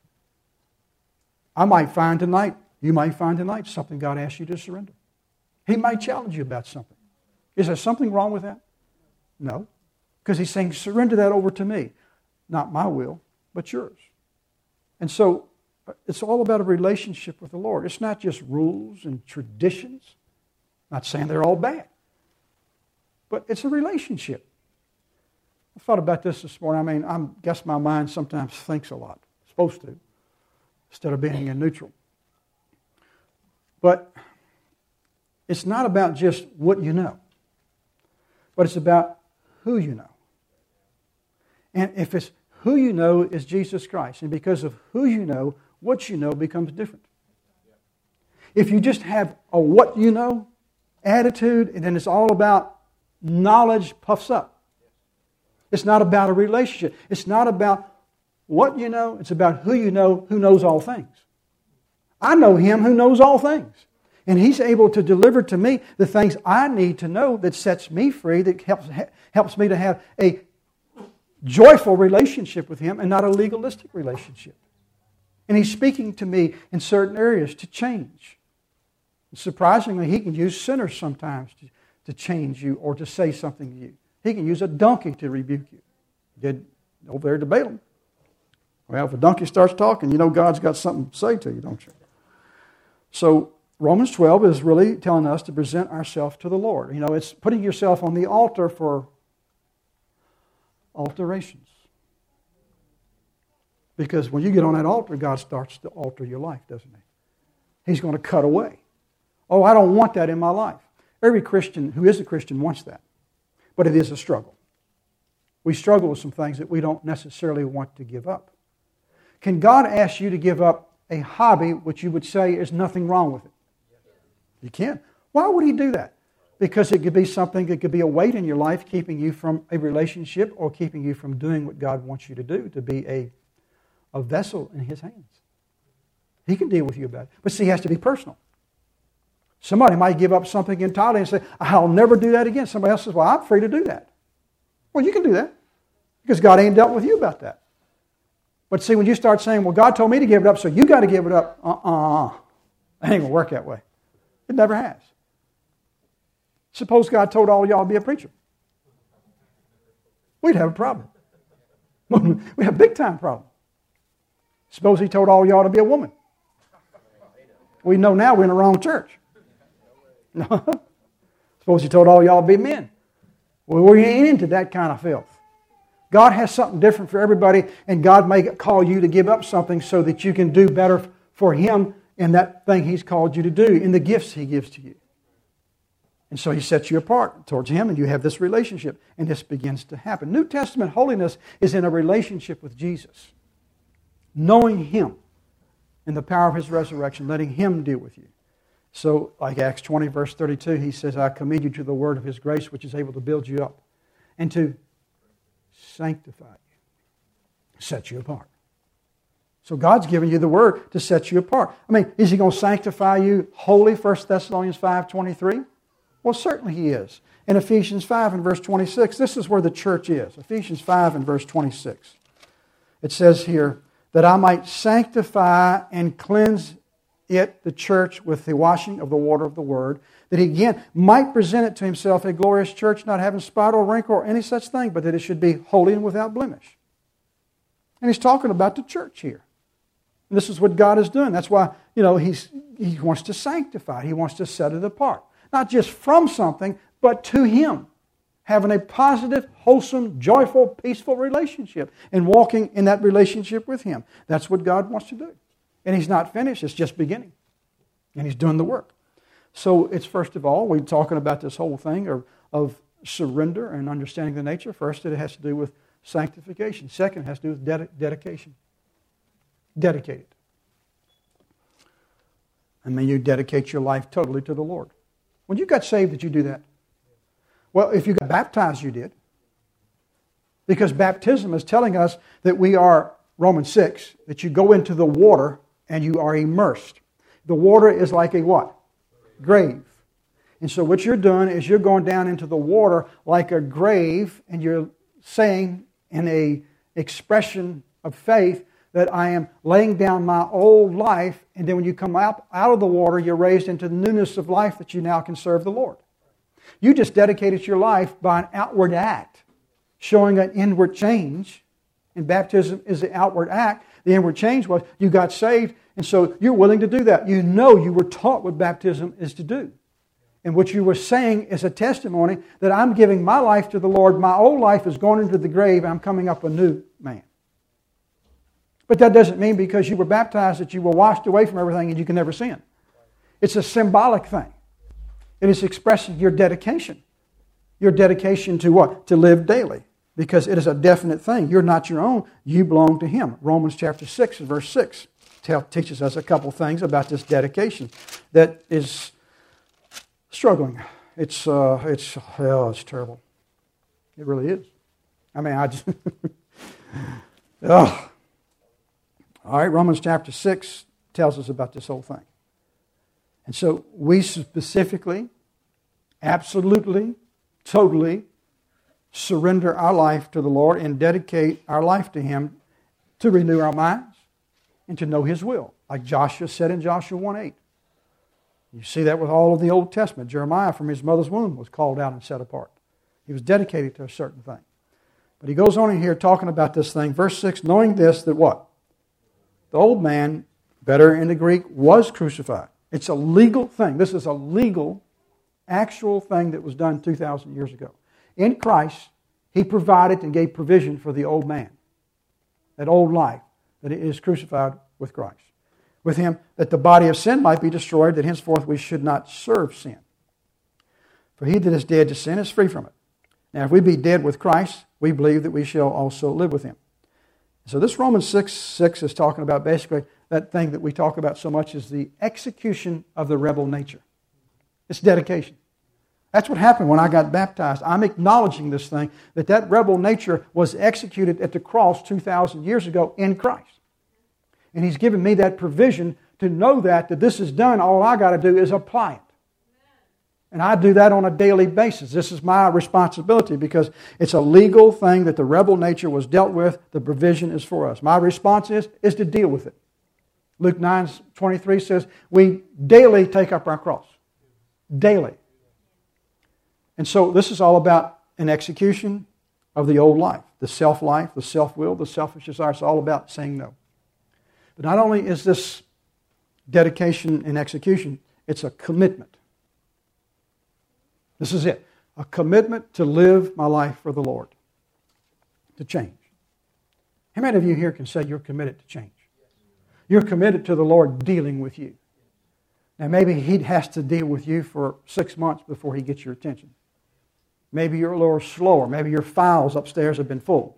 I might find tonight, you might find tonight something God asks you to surrender. He might challenge you about something. Is there something wrong with that? No. Because He's saying, surrender that over to me. Not my will, but yours. And so it's all about a relationship with the Lord. It's not just rules and traditions. I'm not saying they're all bad. But it's a relationship. I thought about this this morning. I mean, I guess my mind sometimes thinks a lot. It's supposed to, instead of being in neutral. But it's not about just what you know, but it's about who you know. And if it's who you know is Jesus Christ, and because of who you know, what you know becomes different. If you just have a what you know attitude, and then it's all about knowledge puffs up. It's not about a relationship. It's not about what you know. It's about who you know, who knows all things. I know Him who knows all things. And He's able to deliver to me the things I need to know that sets me free, that helps, helps me to have a joyful relationship with Him and not a legalistic relationship. And He's speaking to me in certain areas to change. Surprisingly, He can use sinners sometimes to, to change you or to say something to you. He can use a donkey to rebuke you. Did over there debate them. Well, if a donkey starts talking, you know God's got something to say to you, don't you? So Romans twelve is really telling us to present ourselves to the Lord. You know, it's putting yourself on the altar for alterations. Because when you get on that altar, God starts to alter your life, doesn't He? He's going to cut away. Oh, I don't want that in my life. Every Christian who is a Christian wants that. But it is a struggle. We struggle with some things that we don't necessarily want to give up. Can God ask you to give up a hobby which you would say is nothing wrong with it? You can. Why would He do that? Because it could be something that could be a weight in your life keeping you from a relationship or keeping you from doing what God wants you to do, to be a, a vessel in His hands. He can deal with you about it. But see, it has to be personal. Somebody might give up something entirely and say, I'll never do that again. Somebody else says, well, I'm free to do that. Well, you can do that because God ain't dealt with you about that. But see, when you start saying, well, God told me to give it up, so you got to give it up. Uh-uh. It ain't going to work that way. It never has. Suppose God told all y'all to be a preacher. We'd have a problem. We have a big time problem. Suppose He told all y'all to be a woman. We know now we're in the wrong church. Suppose He told all y'all to be men. Well, we ain't into that kind of filth. God has something different for everybody, and God may call you to give up something so that you can do better for Him in that thing He's called you to do, in the gifts He gives to you. And so He sets you apart towards Him, and you have this relationship, and this begins to happen. New Testament holiness is in a relationship with Jesus. Knowing Him in the power of His resurrection, letting Him deal with you. So, like Acts twenty, verse thirty-two, He says, I commend you to the word of His grace, which is able to build you up and to sanctify you, set you apart. So God's given you the word to set you apart. I mean, is He going to sanctify you wholly, First Thessalonians five twenty-three? Well, certainly He is. In Ephesians five and verse twenty-six, this is where the church is. Ephesians five and verse twenty-six. It says here, that I might sanctify and cleanse it, the church, with the washing of the water of the word, that He again might present it to Himself a glorious church, not having spot or wrinkle or any such thing, but that it should be holy and without blemish. And He's talking about the church here. And this is what God is doing. That's why, you know, He's He wants to sanctify it. He wants to set it apart. Not just from something, but to Him. Having a positive, wholesome, joyful, peaceful relationship and walking in that relationship with Him. That's what God wants to do. And He's not finished. It's just beginning. And He's doing the work. So it's first of all, we're talking about this whole thing of, of surrender and understanding the nature. First, it has to do with sanctification. Second, it has to do with ded- dedication. Dedicated. I mean, you dedicate your life totally to the Lord. When you got saved, did you do that? Well, if you got baptized, you did. Because baptism is telling us that we are Romans six, that you go into the water and you are immersed. The water is like a what? Grave. And so what you're doing is you're going down into the water like a grave, and you're saying in a expression of faith that I am laying down my old life, and then when you come out, out of the water, you're raised into the newness of life that you now can serve the Lord. You just dedicated your life by an outward act, showing an inward change. And baptism is the outward act. The inward change was you got saved, and so you're willing to do that. You know you were taught what baptism is to do. And what you were saying is a testimony that I'm giving my life to the Lord. My old life is going into the grave, and I'm coming up a new man. But that doesn't mean because you were baptized that you were washed away from everything and you can never sin. It's a symbolic thing. It is expressing your dedication. Your dedication to what? To live daily. Because it is a definite thing. You're not your own. You belong to Him. Romans chapter six and verse six tell, teaches us a couple things about this dedication that is struggling. It's, uh, it's, oh, it's terrible. It really is. I mean, I just... oh. All right, Romans chapter six tells us about this whole thing. And so we specifically, absolutely, totally surrender our life to the Lord and dedicate our life to Him to renew our minds and to know His will. Like Joshua said in Joshua one eight. You see that with all of the Old Testament. Jeremiah from his mother's womb was called out and set apart. He was dedicated to a certain thing. But he goes on in here talking about this thing. Verse six, knowing this, that what? The old man, better in the Greek, was crucified. It's a legal thing. This is a legal, actual thing that was done two thousand years ago. In Christ, He provided and gave provision for the old man, that old life, that it is crucified with Christ. With Him, that the body of sin might be destroyed, that henceforth we should not serve sin. For he that is dead to sin is free from it. Now, if we be dead with Christ, we believe that we shall also live with Him. So this Romans six six is talking about basically that thing that we talk about so much is the execution of the rebel nature. It's dedication. That's what happened when I got baptized. I'm acknowledging this thing, that that rebel nature was executed at the cross two thousand years ago in Christ. And He's given me that provision to know that, that this is done. All I got to do is apply it. And I do that on a daily basis. This is my responsibility because it's a legal thing that the rebel nature was dealt with. The provision is for us. My response is, is to deal with it. Luke nine twenty-three says, we daily take up our cross. Daily. And so this is all about an execution of the old life. The self-life, the self-will, the selfish desire. It's all about saying no. But not only is this dedication and execution, it's a commitment. This is it. A commitment to live my life for the Lord. To change. How many of you here can say you're committed to change? You're committed to the Lord dealing with you. Now maybe He has to deal with you for six months before He gets your attention. Maybe you're a little slower. Maybe your files upstairs have been full.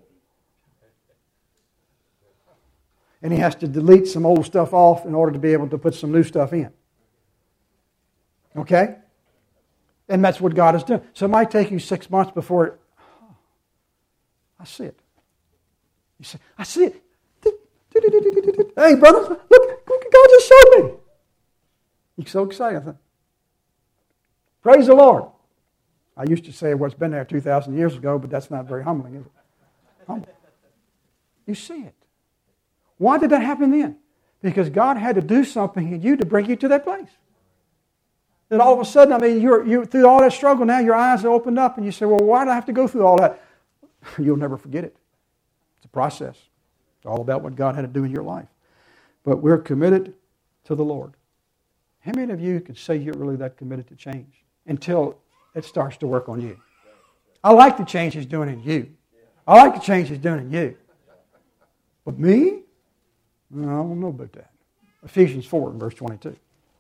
And He has to delete some old stuff off in order to be able to put some new stuff in. Okay? And that's what God is doing. So it might take you six months before it, oh, I see it. You say, I see it. Hey, brother, look, God just showed me. You're so excited. Praise the Lord. I used to say what's been there two thousand years ago, but that's not very humbling, is it? Humble. You see it. Why did that happen then? Because God had to do something in you to bring you to that place. Then all of a sudden, I mean, you're, you're through all that struggle now, your eyes are opened up, and you say, well, why do I have to go through all that? You'll never forget it. It's a process. It's all about what God had to do in your life. But we're committed to the Lord. How many of you can say you're really that committed to change until it starts to work on you? I like the change He's doing in you. I like the change He's doing in you. But me? No, I don't know about that. Ephesians four and verse twenty-two.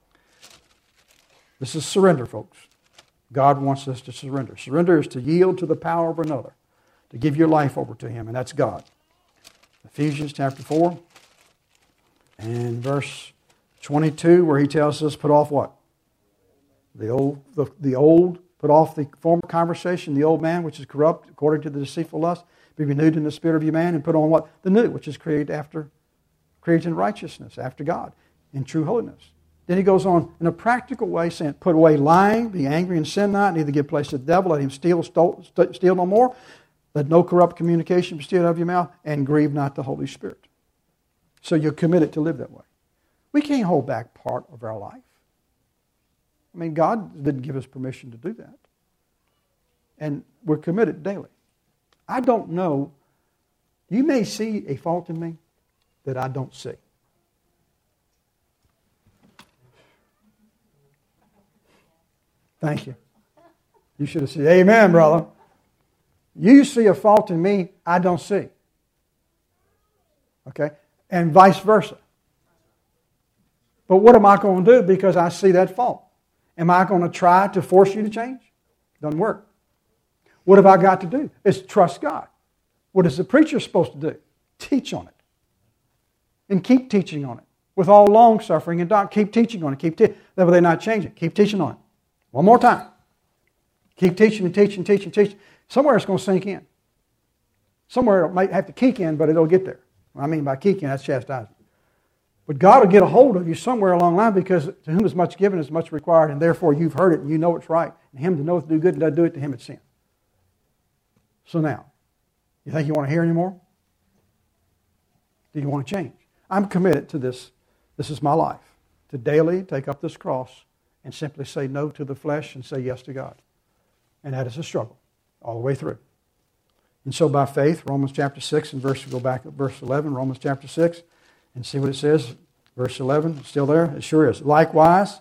This is surrender, folks. God wants us to surrender. Surrender is to yield to the power of another, to give your life over to Him, and that's God. Ephesians chapter four and verse twenty-two, where he tells us, put off what? The old, the, the old, Put off the former conversation, the old man, which is corrupt according to the deceitful lust. Be renewed in the spirit of your man, and put on what? The new, which is created after, created in righteousness, after God, in true holiness. Then he goes on in a practical way, saying, put away lying, be angry and sin not, neither give place to the devil, let him steal, stole, steal no more. Let no corrupt communication proceed out of your mouth, and grieve not the Holy Spirit. So you're committed to live that way. We can't hold back part of our life. I mean, God didn't give us permission to do that. And we're committed daily. I don't know. You may see a fault in me that I don't see. Thank you. You should have said, amen, brother. You see a fault in me I don't see. Okay? And vice versa. But what am I going to do because I see that fault? Am I going to try to force you to change? Doesn't work. What have I got to do? It's trust God. What is the preacher supposed to do? Teach on it. And keep teaching on it. With all long suffering and doctrine. Keep teaching on it. Keep te- that way they not change it. Keep teaching on it. One more time. Keep teaching and teaching and teaching and teaching. Somewhere it's going to sink in. Somewhere it might have to kick in, but it'll get there. What I mean by kick in, that's chastisement. But God will get a hold of you somewhere along the line because to whom is much given is much required, and therefore you've heard it and you know it's right. And him to know to do good and doesn't do it, to him it's sin. So now, you think you want to hear anymore? Do you want to change? I'm committed to this. This is my life. To daily take up this cross and simply say no to the flesh and say yes to God. And that is a struggle all the way through. And so by faith, Romans chapter six and verse, go back to verse eleven, Romans chapter six, and see what it says. Verse eleven, still there? It sure is. Likewise,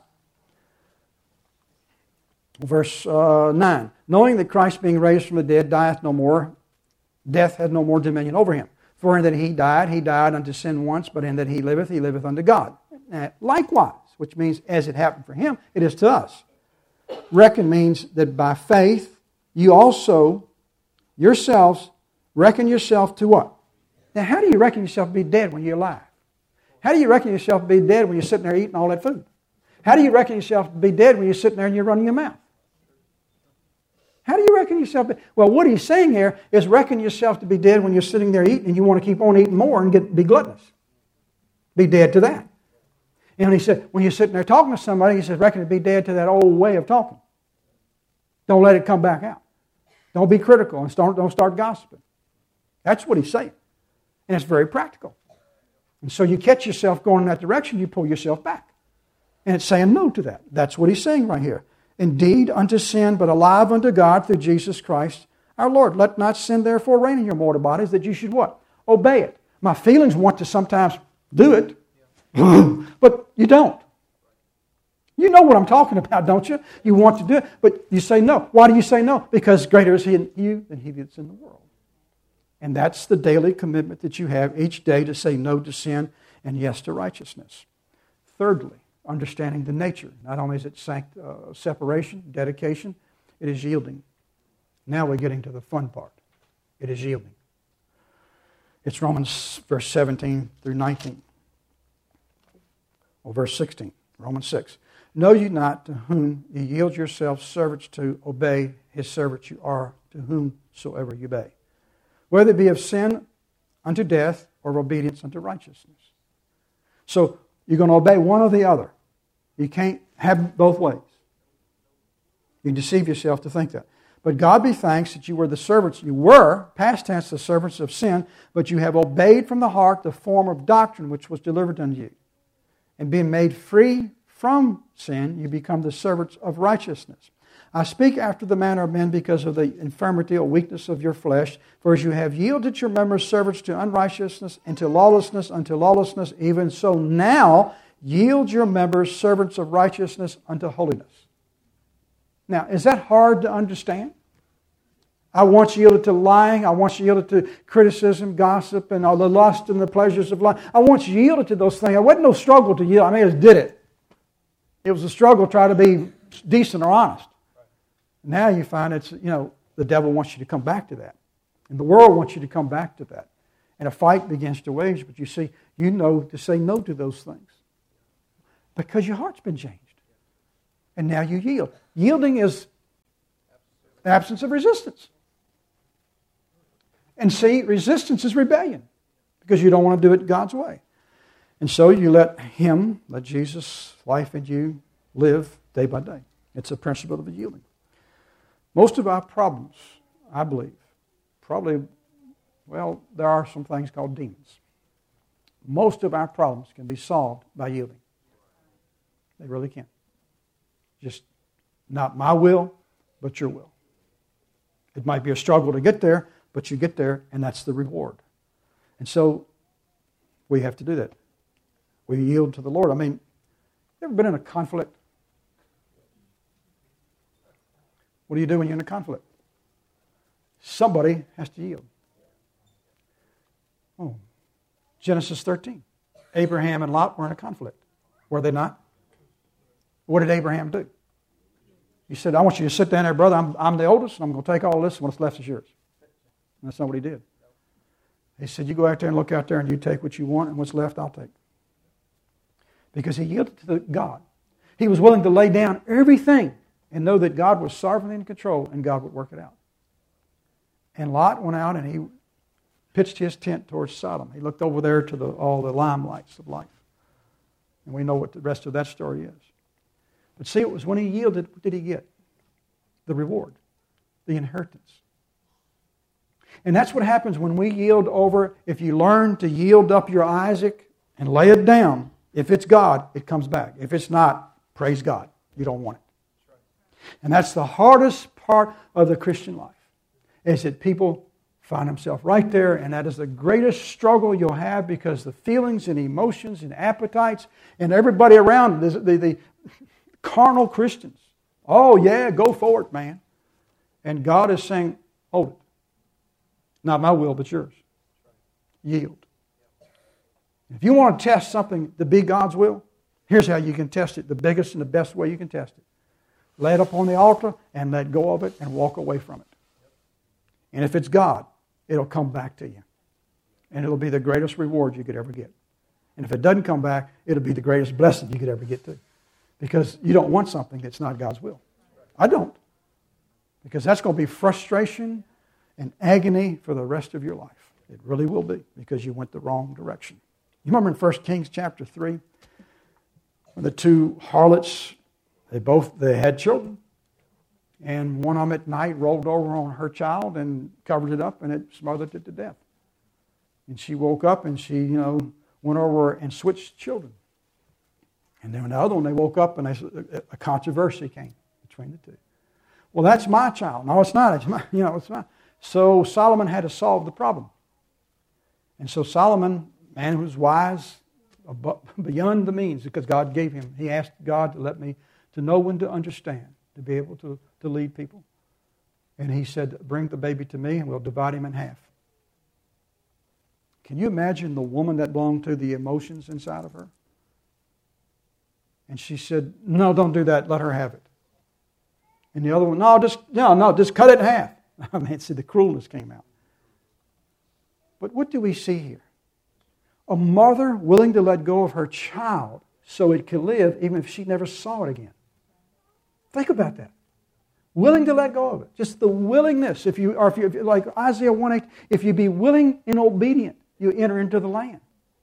verse uh, nine, knowing that Christ being raised from the dead dieth no more, death had no more dominion over him. For in that he died, he died unto sin once, but in that he liveth, he liveth unto God. And likewise, which means as it happened for him, it is to us. Reckon means that by faith, you also yourselves reckon yourself to what? Now, how do you reckon yourself to be dead when you're alive? How do you reckon yourself to be dead when you're sitting there eating all that food? How do you reckon yourself to be dead when you're sitting there and you're running your mouth? How do you reckon yourself? Be, well, what he's saying here is reckon yourself to be dead when you're sitting there eating and you want to keep on eating more and get be gluttonous. Be dead to that. And he said, when you're sitting there talking to somebody, he says, reckon to be dead to that old way of talking. Don't let it come back out. Don't be critical and start, don't start gossiping. That's what he's saying. And it's very practical. And so you catch yourself going in that direction, you pull yourself back. And it's saying no to that. That's what he's saying right here. Indeed unto sin, but alive unto God through Jesus Christ our Lord. Let not sin therefore reign in your mortal bodies, that you should what? Obey it. My feelings want to sometimes do it, but you don't. You know what I'm talking about, don't you? You want to do it, but you say no. Why do you say no? Because greater is He in you than he that's in the world. And that's the daily commitment that you have each day to say no to sin and yes to righteousness. Thirdly, understanding the nature. Not only is it sanct- uh, separation, dedication, it is yielding. Now we're getting to the fun part. It is yielding. It's Romans verse seventeen through nineteen. Or verse sixteen, Romans six. Know ye not to whom ye yield yourselves servants to obey his servants you are to whomsoever you obey. Whether it be of sin unto death or of obedience unto righteousness. So you're going to obey one or the other. You can't have it both ways. You deceive yourself to think that. But God be thanks that you were the servants, you were, past tense, the servants of sin, but you have obeyed from the heart the form of doctrine which was delivered unto you. And being made free from sin, you become the servants of righteousness. I speak after the manner of men because of the infirmity or weakness of your flesh. For as you have yielded your members servants to unrighteousness and to lawlessness unto lawlessness, even so now yield your members servants of righteousness unto holiness. Now, is that hard to understand? I once yielded to lying. I once yielded to criticism, gossip, and all the lust and the pleasures of life. I once yielded to those things. It wasn't no struggle to yield. I mean, I just did it. It was a struggle to try to be decent or honest. Now you find it's, you know, the devil wants you to come back to that. And the world wants you to come back to that. And a fight begins to wage. But you see, you know to say no to those things. Because your heart's been changed. And now you yield. Yielding is absence of resistance. And see, resistance is rebellion because you don't want to do it God's way. And so you let Him, let Jesus' life in you, live day by day. It's a principle of yielding. Most of our problems, I believe, probably, well, there are some things called demons. Most of our problems can be solved by yielding. They really can. Just not my will, but your will. It might be a struggle to get there, but you get there, and that's the reward. And so we have to do that. We yield to the Lord. I mean, you ever been in a conflict? What do you do when you're in a conflict? Somebody has to yield. Oh, Genesis thirteen. Abraham and Lot were in a conflict. Were they not? What did Abraham do? He said, I want you to sit down there, brother. I'm, I'm the oldest, and I'm going to take all this, and what's left is yours. And that's not what he did. He said, you go out there and look out there, and you take what you want, and what's left, I'll take. Because he yielded to the God. He was willing to lay down everything and know that God was sovereign in control, and God would work it out. And Lot went out, and he pitched his tent towards Sodom. He looked over there to the, all the limelights of life. And we know what the rest of that story is. But see, it was when he yielded, what did he get? The reward, the inheritance. And that's what happens when we yield over. If you learn to yield up your Isaac and lay it down, if it's God, it comes back. If it's not, praise God. You don't want it. And that's the hardest part of the Christian life, is that people find themselves right there, and that is the greatest struggle you'll have, because the feelings and emotions and appetites and everybody around, the, the, the carnal Christians, oh yeah, go for it, man. And God is saying, hold it. Not my will, but yours. Yield. If you want to test something to be God's will, here's how you can test it, the biggest and the best way you can test it. Lay it up on the altar and let go of it and walk away from it. And if it's God, it'll come back to you. And it'll be the greatest reward you could ever get. And if it doesn't come back, it'll be the greatest blessing you could ever get to. Because you don't want something that's not God's will. I don't. Because that's going to be frustration and agony for the rest of your life. It really will be, because you went the wrong direction. You remember in First Kings chapter three, when the two harlots, they both they had children. And one of them at night rolled over on her child and covered it up, and it smothered it to death. And she woke up and she, you know, went over and switched children. And then the other one, they woke up and they, a controversy came between the two. Well, that's my child. No, it's not. It's my, you know, it's not. So Solomon had to solve the problem. And so Solomon, man who was wise beyond the means, because God gave him, he asked God to let me to know when to understand, to be able to, to lead people. And he said, bring the baby to me and we'll divide him in half. Can you imagine the woman that belonged to the emotions inside of her? And she said, no, don't do that. Let her have it. And the other one, no, just no, no, just cut it in half. I mean, see, the cruelness came out. But what do we see here? A mother willing to let go of her child so it can live even if she never saw it again. Think about that. Willing to let go of it. Just the willingness. If you, or if you, like Isaiah one eight, if you be willing and obedient, you enter into the land.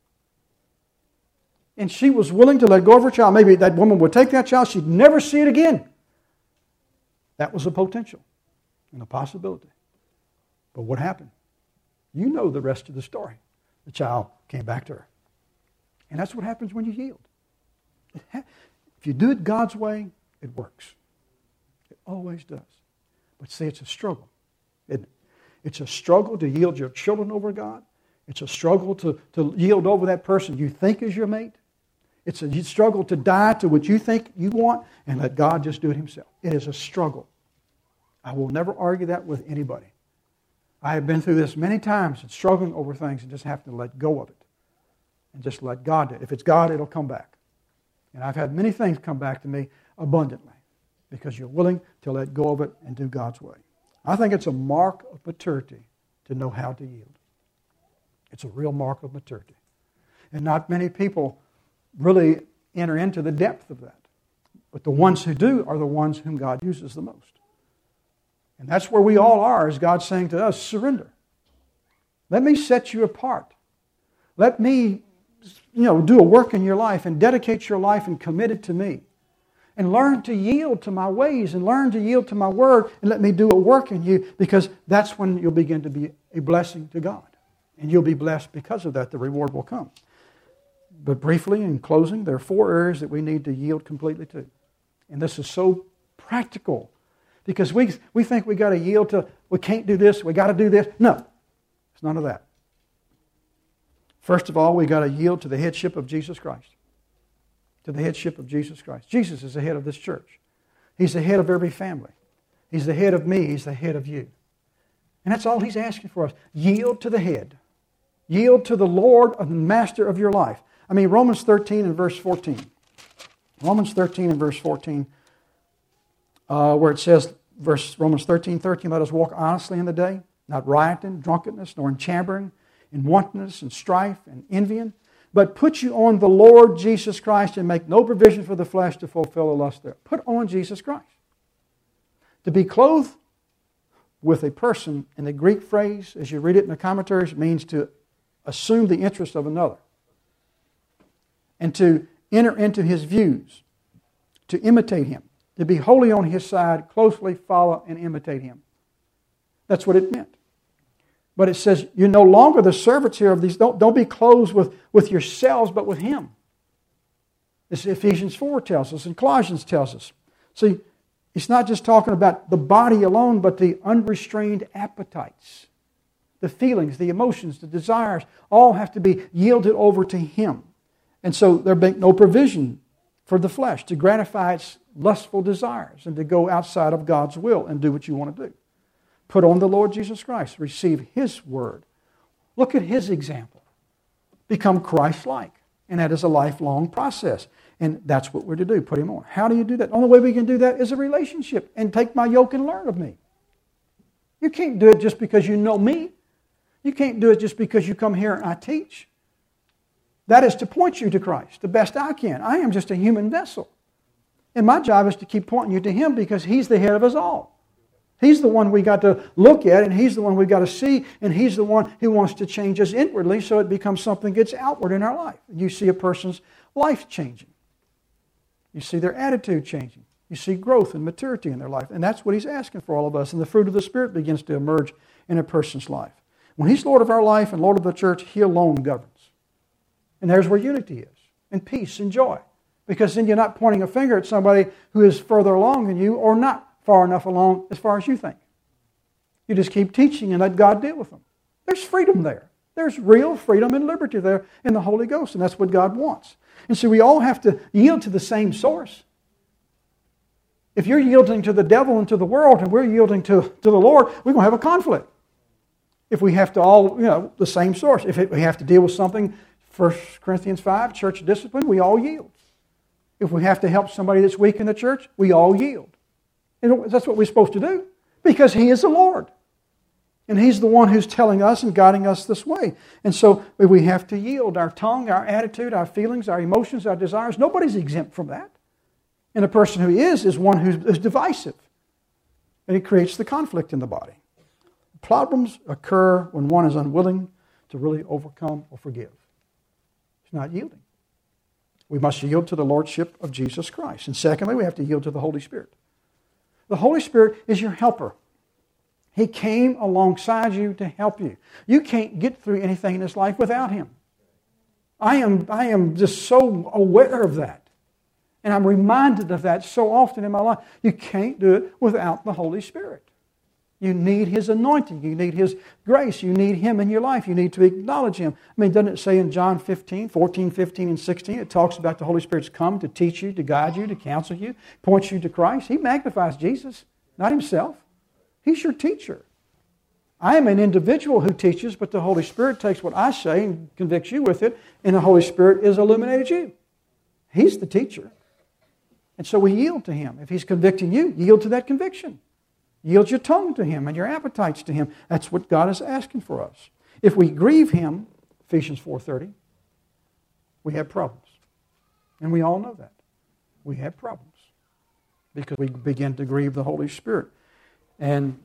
And she was willing to let go of her child. Maybe that woman would take that child, she'd never see it again. That was a potential and a possibility. But what happened? You know the rest of the story. The child came back to her. And that's what happens when you yield. If you do it God's way, it works. It always does. But see, it's a struggle, isn't it? It's a struggle to yield your children over God. It's a struggle to, to yield over that person you think is your mate. It's a struggle to die to what you think you want and let God just do it Himself. It is a struggle. I will never argue that with anybody. I have been through this many times and struggling over things and just have to let go of it. And just let God do it. If it's God, it'll come back. And I've had many things come back to me abundantly because you're willing to let go of it and do God's way. I think it's a mark of maturity to know how to yield. It's a real mark of maturity. And not many people really enter into the depth of that. But the ones who do are the ones whom God uses the most. And that's where we all are, is God saying to us, surrender. Let me set you apart. Let me, you know, do a work in your life and dedicate your life and commit it to me. And learn to yield to my ways and learn to yield to my word and let me do a work in you, because that's when you'll begin to be a blessing to God. And you'll be blessed because of that. The reward will come. But briefly, in closing, there are four areas that we need to yield completely to. And this is so practical, because we, we think we got to yield to, we can't do this, we got to do this. No, it's none of that. First of all, we got to yield to the headship of Jesus Christ. To the headship of Jesus Christ. Jesus is the head of this church. He's the head of every family. He's the head of me. He's the head of you. And that's all He's asking for us. Yield to the head. Yield to the Lord and the Master of your life. I mean, Romans thirteen and verse fourteen. Romans thirteen and verse fourteen, uh, where it says, verse Romans thirteen, thirteen, let us walk honestly in the day, not rioting, drunkenness, nor in chambering, in wantonness, and strife, and envying, but put you on the Lord Jesus Christ and make no provision for the flesh to fulfill the lust thereof. Put on Jesus Christ. To be clothed with a person, in the Greek phrase, as you read it in the commentaries, means to assume the interest of another. And to enter into his views, to imitate him, to be wholly on his side, closely follow and imitate him. That's what it meant. But it says, you're no longer the servants here of these. Don't, don't be clothed with, with yourselves, but with him. This Ephesians four tells us, and Colossians tells us. See, it's not just talking about the body alone, but the unrestrained appetites, the feelings, the emotions, the desires, all have to be yielded over to him. And so there be no provision for the flesh to gratify its lustful desires and to go outside of God's will and do what you want to do. Put on the Lord Jesus Christ. Receive His word. Look at His example. Become Christ-like. And that is a lifelong process. And that's what we're to do. Put Him on. How do you do that? The only way we can do that is a relationship. And take my yoke and learn of me. You can't do it just because you know me. You can't do it just because you come here and I teach. That is to point you to Christ the best I can. I am just a human vessel. And my job is to keep pointing you to Him, because He's the head of us all. He's the one we got to look at, and He's the one we got to see, and He's the one who wants to change us inwardly so it becomes something that gets outward in our life. You see a person's life changing. You see their attitude changing. You see growth and maturity in their life. And that's what He's asking for all of us. And the fruit of the Spirit begins to emerge in a person's life. When He's Lord of our life and Lord of the church, He alone governs. And there's where unity is, and peace and joy. Because then you're not pointing a finger at somebody who is further along than you, or not far enough along as far as you think. You just keep teaching and let God deal with them. There's freedom there. There's real freedom and liberty there in the Holy Ghost, and that's what God wants. And so we all have to yield to the same source. If you're yielding to the devil and to the world, and we're yielding to, to the Lord, we're going to have a conflict. If we have to all, you know, the same source. If it, we have to deal with something, First Corinthians five, church discipline, we all yield. If we have to help somebody that's weak in the church, we all yield. And that's what we're supposed to do, because He is the Lord. And He's the one who's telling us and guiding us this way. And so we have to yield our tongue, our attitude, our feelings, our emotions, our desires. Nobody's exempt from that. And a person who is, is one who is divisive. And it creates the conflict in the body. Problems occur when one is unwilling to really overcome or forgive. It's not yielding. We must yield to the Lordship of Jesus Christ. And secondly, we have to yield to the Holy Spirit. The Holy Spirit is your helper. He came alongside you to help you. You can't get through anything in this life without Him. I am, I am just so aware of that. And I'm reminded of that so often in my life. You can't do it without the Holy Spirit. You need His anointing. You need His grace. You need Him in your life. You need to acknowledge Him. I mean, doesn't it say in John fifteen, fourteen, fifteen, and sixteen, it talks about the Holy Spirit's come to teach you, to guide you, to counsel you, point you to Christ. He magnifies Jesus, not Himself. He's your teacher. I am an individual who teaches, but the Holy Spirit takes what I say and convicts you with it, and the Holy Spirit has illuminated you. He's the teacher. And so we yield to Him. If He's convicting you, yield to that conviction. Yield your tongue to Him and your appetites to Him. That's what God is asking for us. If we grieve Him, Ephesians four thirty, we have problems. And we all know that. We have problems because we begin to grieve the Holy Spirit. And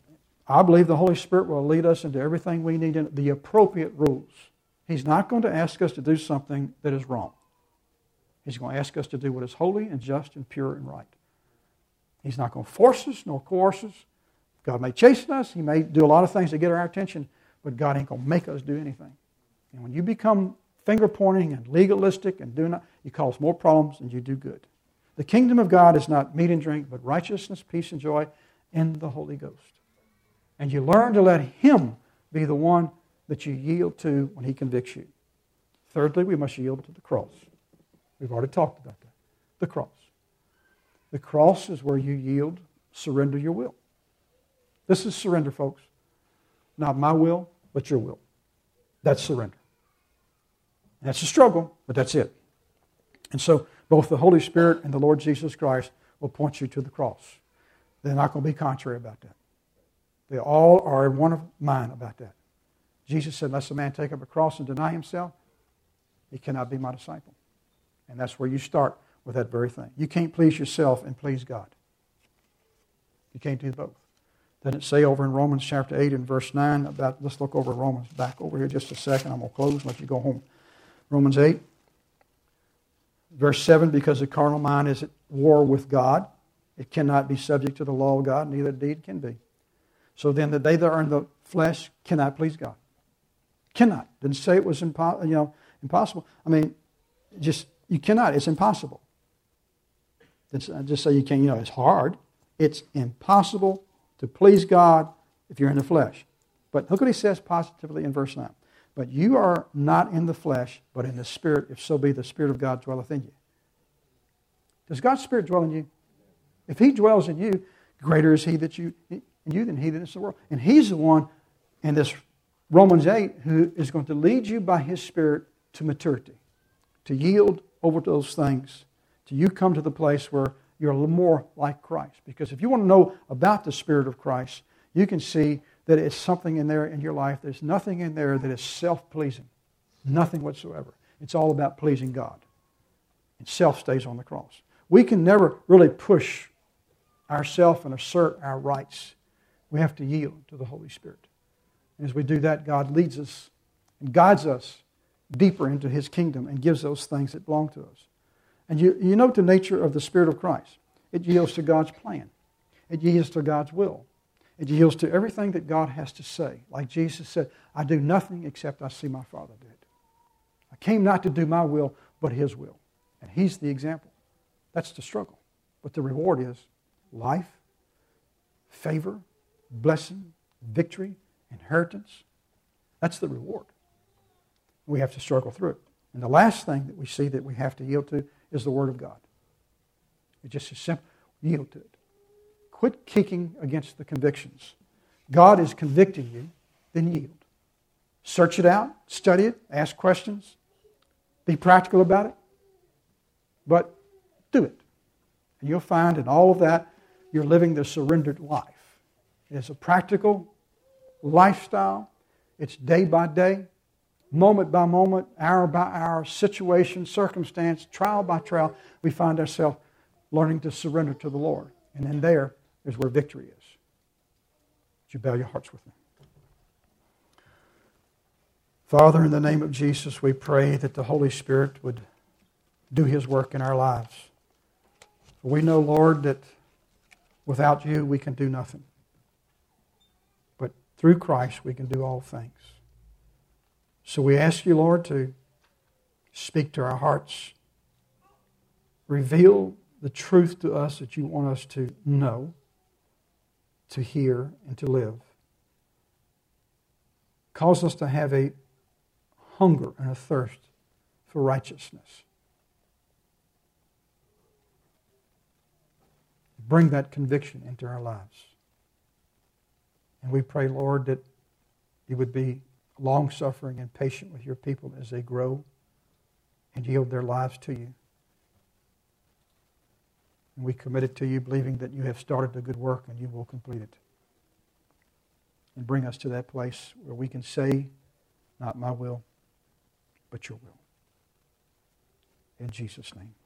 I believe the Holy Spirit will lead us into everything we need in the appropriate rules. He's not going to ask us to do something that is wrong. He's going to ask us to do what is holy and just and pure and right. He's not going to force us nor coerce us. God may chasten us. He may do a lot of things to get our attention, but God ain't going to make us do anything. And when you become finger-pointing and legalistic and do not, you cause more problems than you do good. The kingdom of God is not meat and drink, but righteousness, peace, and joy in the Holy Ghost. And you learn to let Him be the one that you yield to when He convicts you. Thirdly, we must yield to the cross. We've already talked about that. The cross. The cross is where you yield, surrender your will. This is surrender, folks. Not my will, but your will. That's surrender. And that's a struggle, but that's it. And so both the Holy Spirit and the Lord Jesus Christ will point you to the cross. They're not going to be contrary about that. They all are in one of mind about that. Jesus said, unless a man take up a cross and deny himself, he cannot be my disciple. And that's where you start with that very thing. You can't please yourself and please God. You can't do both. Doesn't it say over in Romans chapter eight and verse nine about, let's look over Romans, back over here just a second. I'm going to close and let you go home. Romans eight, verse seven, because the carnal mind is at war with God. It cannot be subject to the law of God, neither deed can be. So then the they that are in the flesh cannot please God. Cannot. Didn't say it was impo- you know, impossible. I mean, just, you cannot. It's impossible. It's, I just say you can't, you know, it's hard. It's impossible to please God if you're in the flesh. But look what he says positively in verse nine. But you are not in the flesh, but in the Spirit, if so be the Spirit of God dwelleth in you. Does God's Spirit dwell in you? If He dwells in you, greater is He that you in you than he that is in the world. And He's the one in this Romans eight who is going to lead you by His Spirit to maturity, to yield over to those things, till you come to the place where you're a little more like Christ. Because if you want to know about the Spirit of Christ, you can see that it's something in there in your life. There's nothing in there that is self-pleasing. Nothing whatsoever. It's all about pleasing God. And self stays on the cross. We can never really push ourselves and assert our rights. We have to yield to the Holy Spirit. And as we do that, God leads us and guides us deeper into His kingdom and gives those things that belong to us. And you, you note the nature of the Spirit of Christ. It yields to God's plan. It yields to God's will. It yields to everything that God has to say. Like Jesus said, I do nothing except I see my Father do it. I came not to do my will, but His will. And He's the example. That's the struggle. But the reward is life, favor, blessing, victory, inheritance. That's the reward. We have to struggle through it. And the last thing that we see that we have to yield to is the Word of God. It's just as simple. Yield to it. Quit kicking against the convictions. God is convicting you, then yield. Search it out, study it, ask questions, be practical about it, but do it. And you'll find in all of that, you're living the surrendered life. It's a practical lifestyle. It's day by day, moment by moment, hour by hour, situation, circumstance, trial by trial. We find ourselves learning to surrender to the Lord. And then there is where victory is. Would you bow your hearts with me? Father, in the name of Jesus, we pray that the Holy Spirit would do His work in our lives. We know, Lord, that without You we can do nothing. But through Christ we can do all things. So we ask You, Lord, to speak to our hearts. Reveal the truth to us that You want us to know, to hear, and to live. Cause us to have a hunger and a thirst for righteousness. Bring that conviction into our lives. And we pray, Lord, that You would be long-suffering and patient with Your people as they grow and yield their lives to You. And we commit it to You, believing that You have started a good work and You will complete it. And bring us to that place where we can say, not my will, but Your will. In Jesus' name.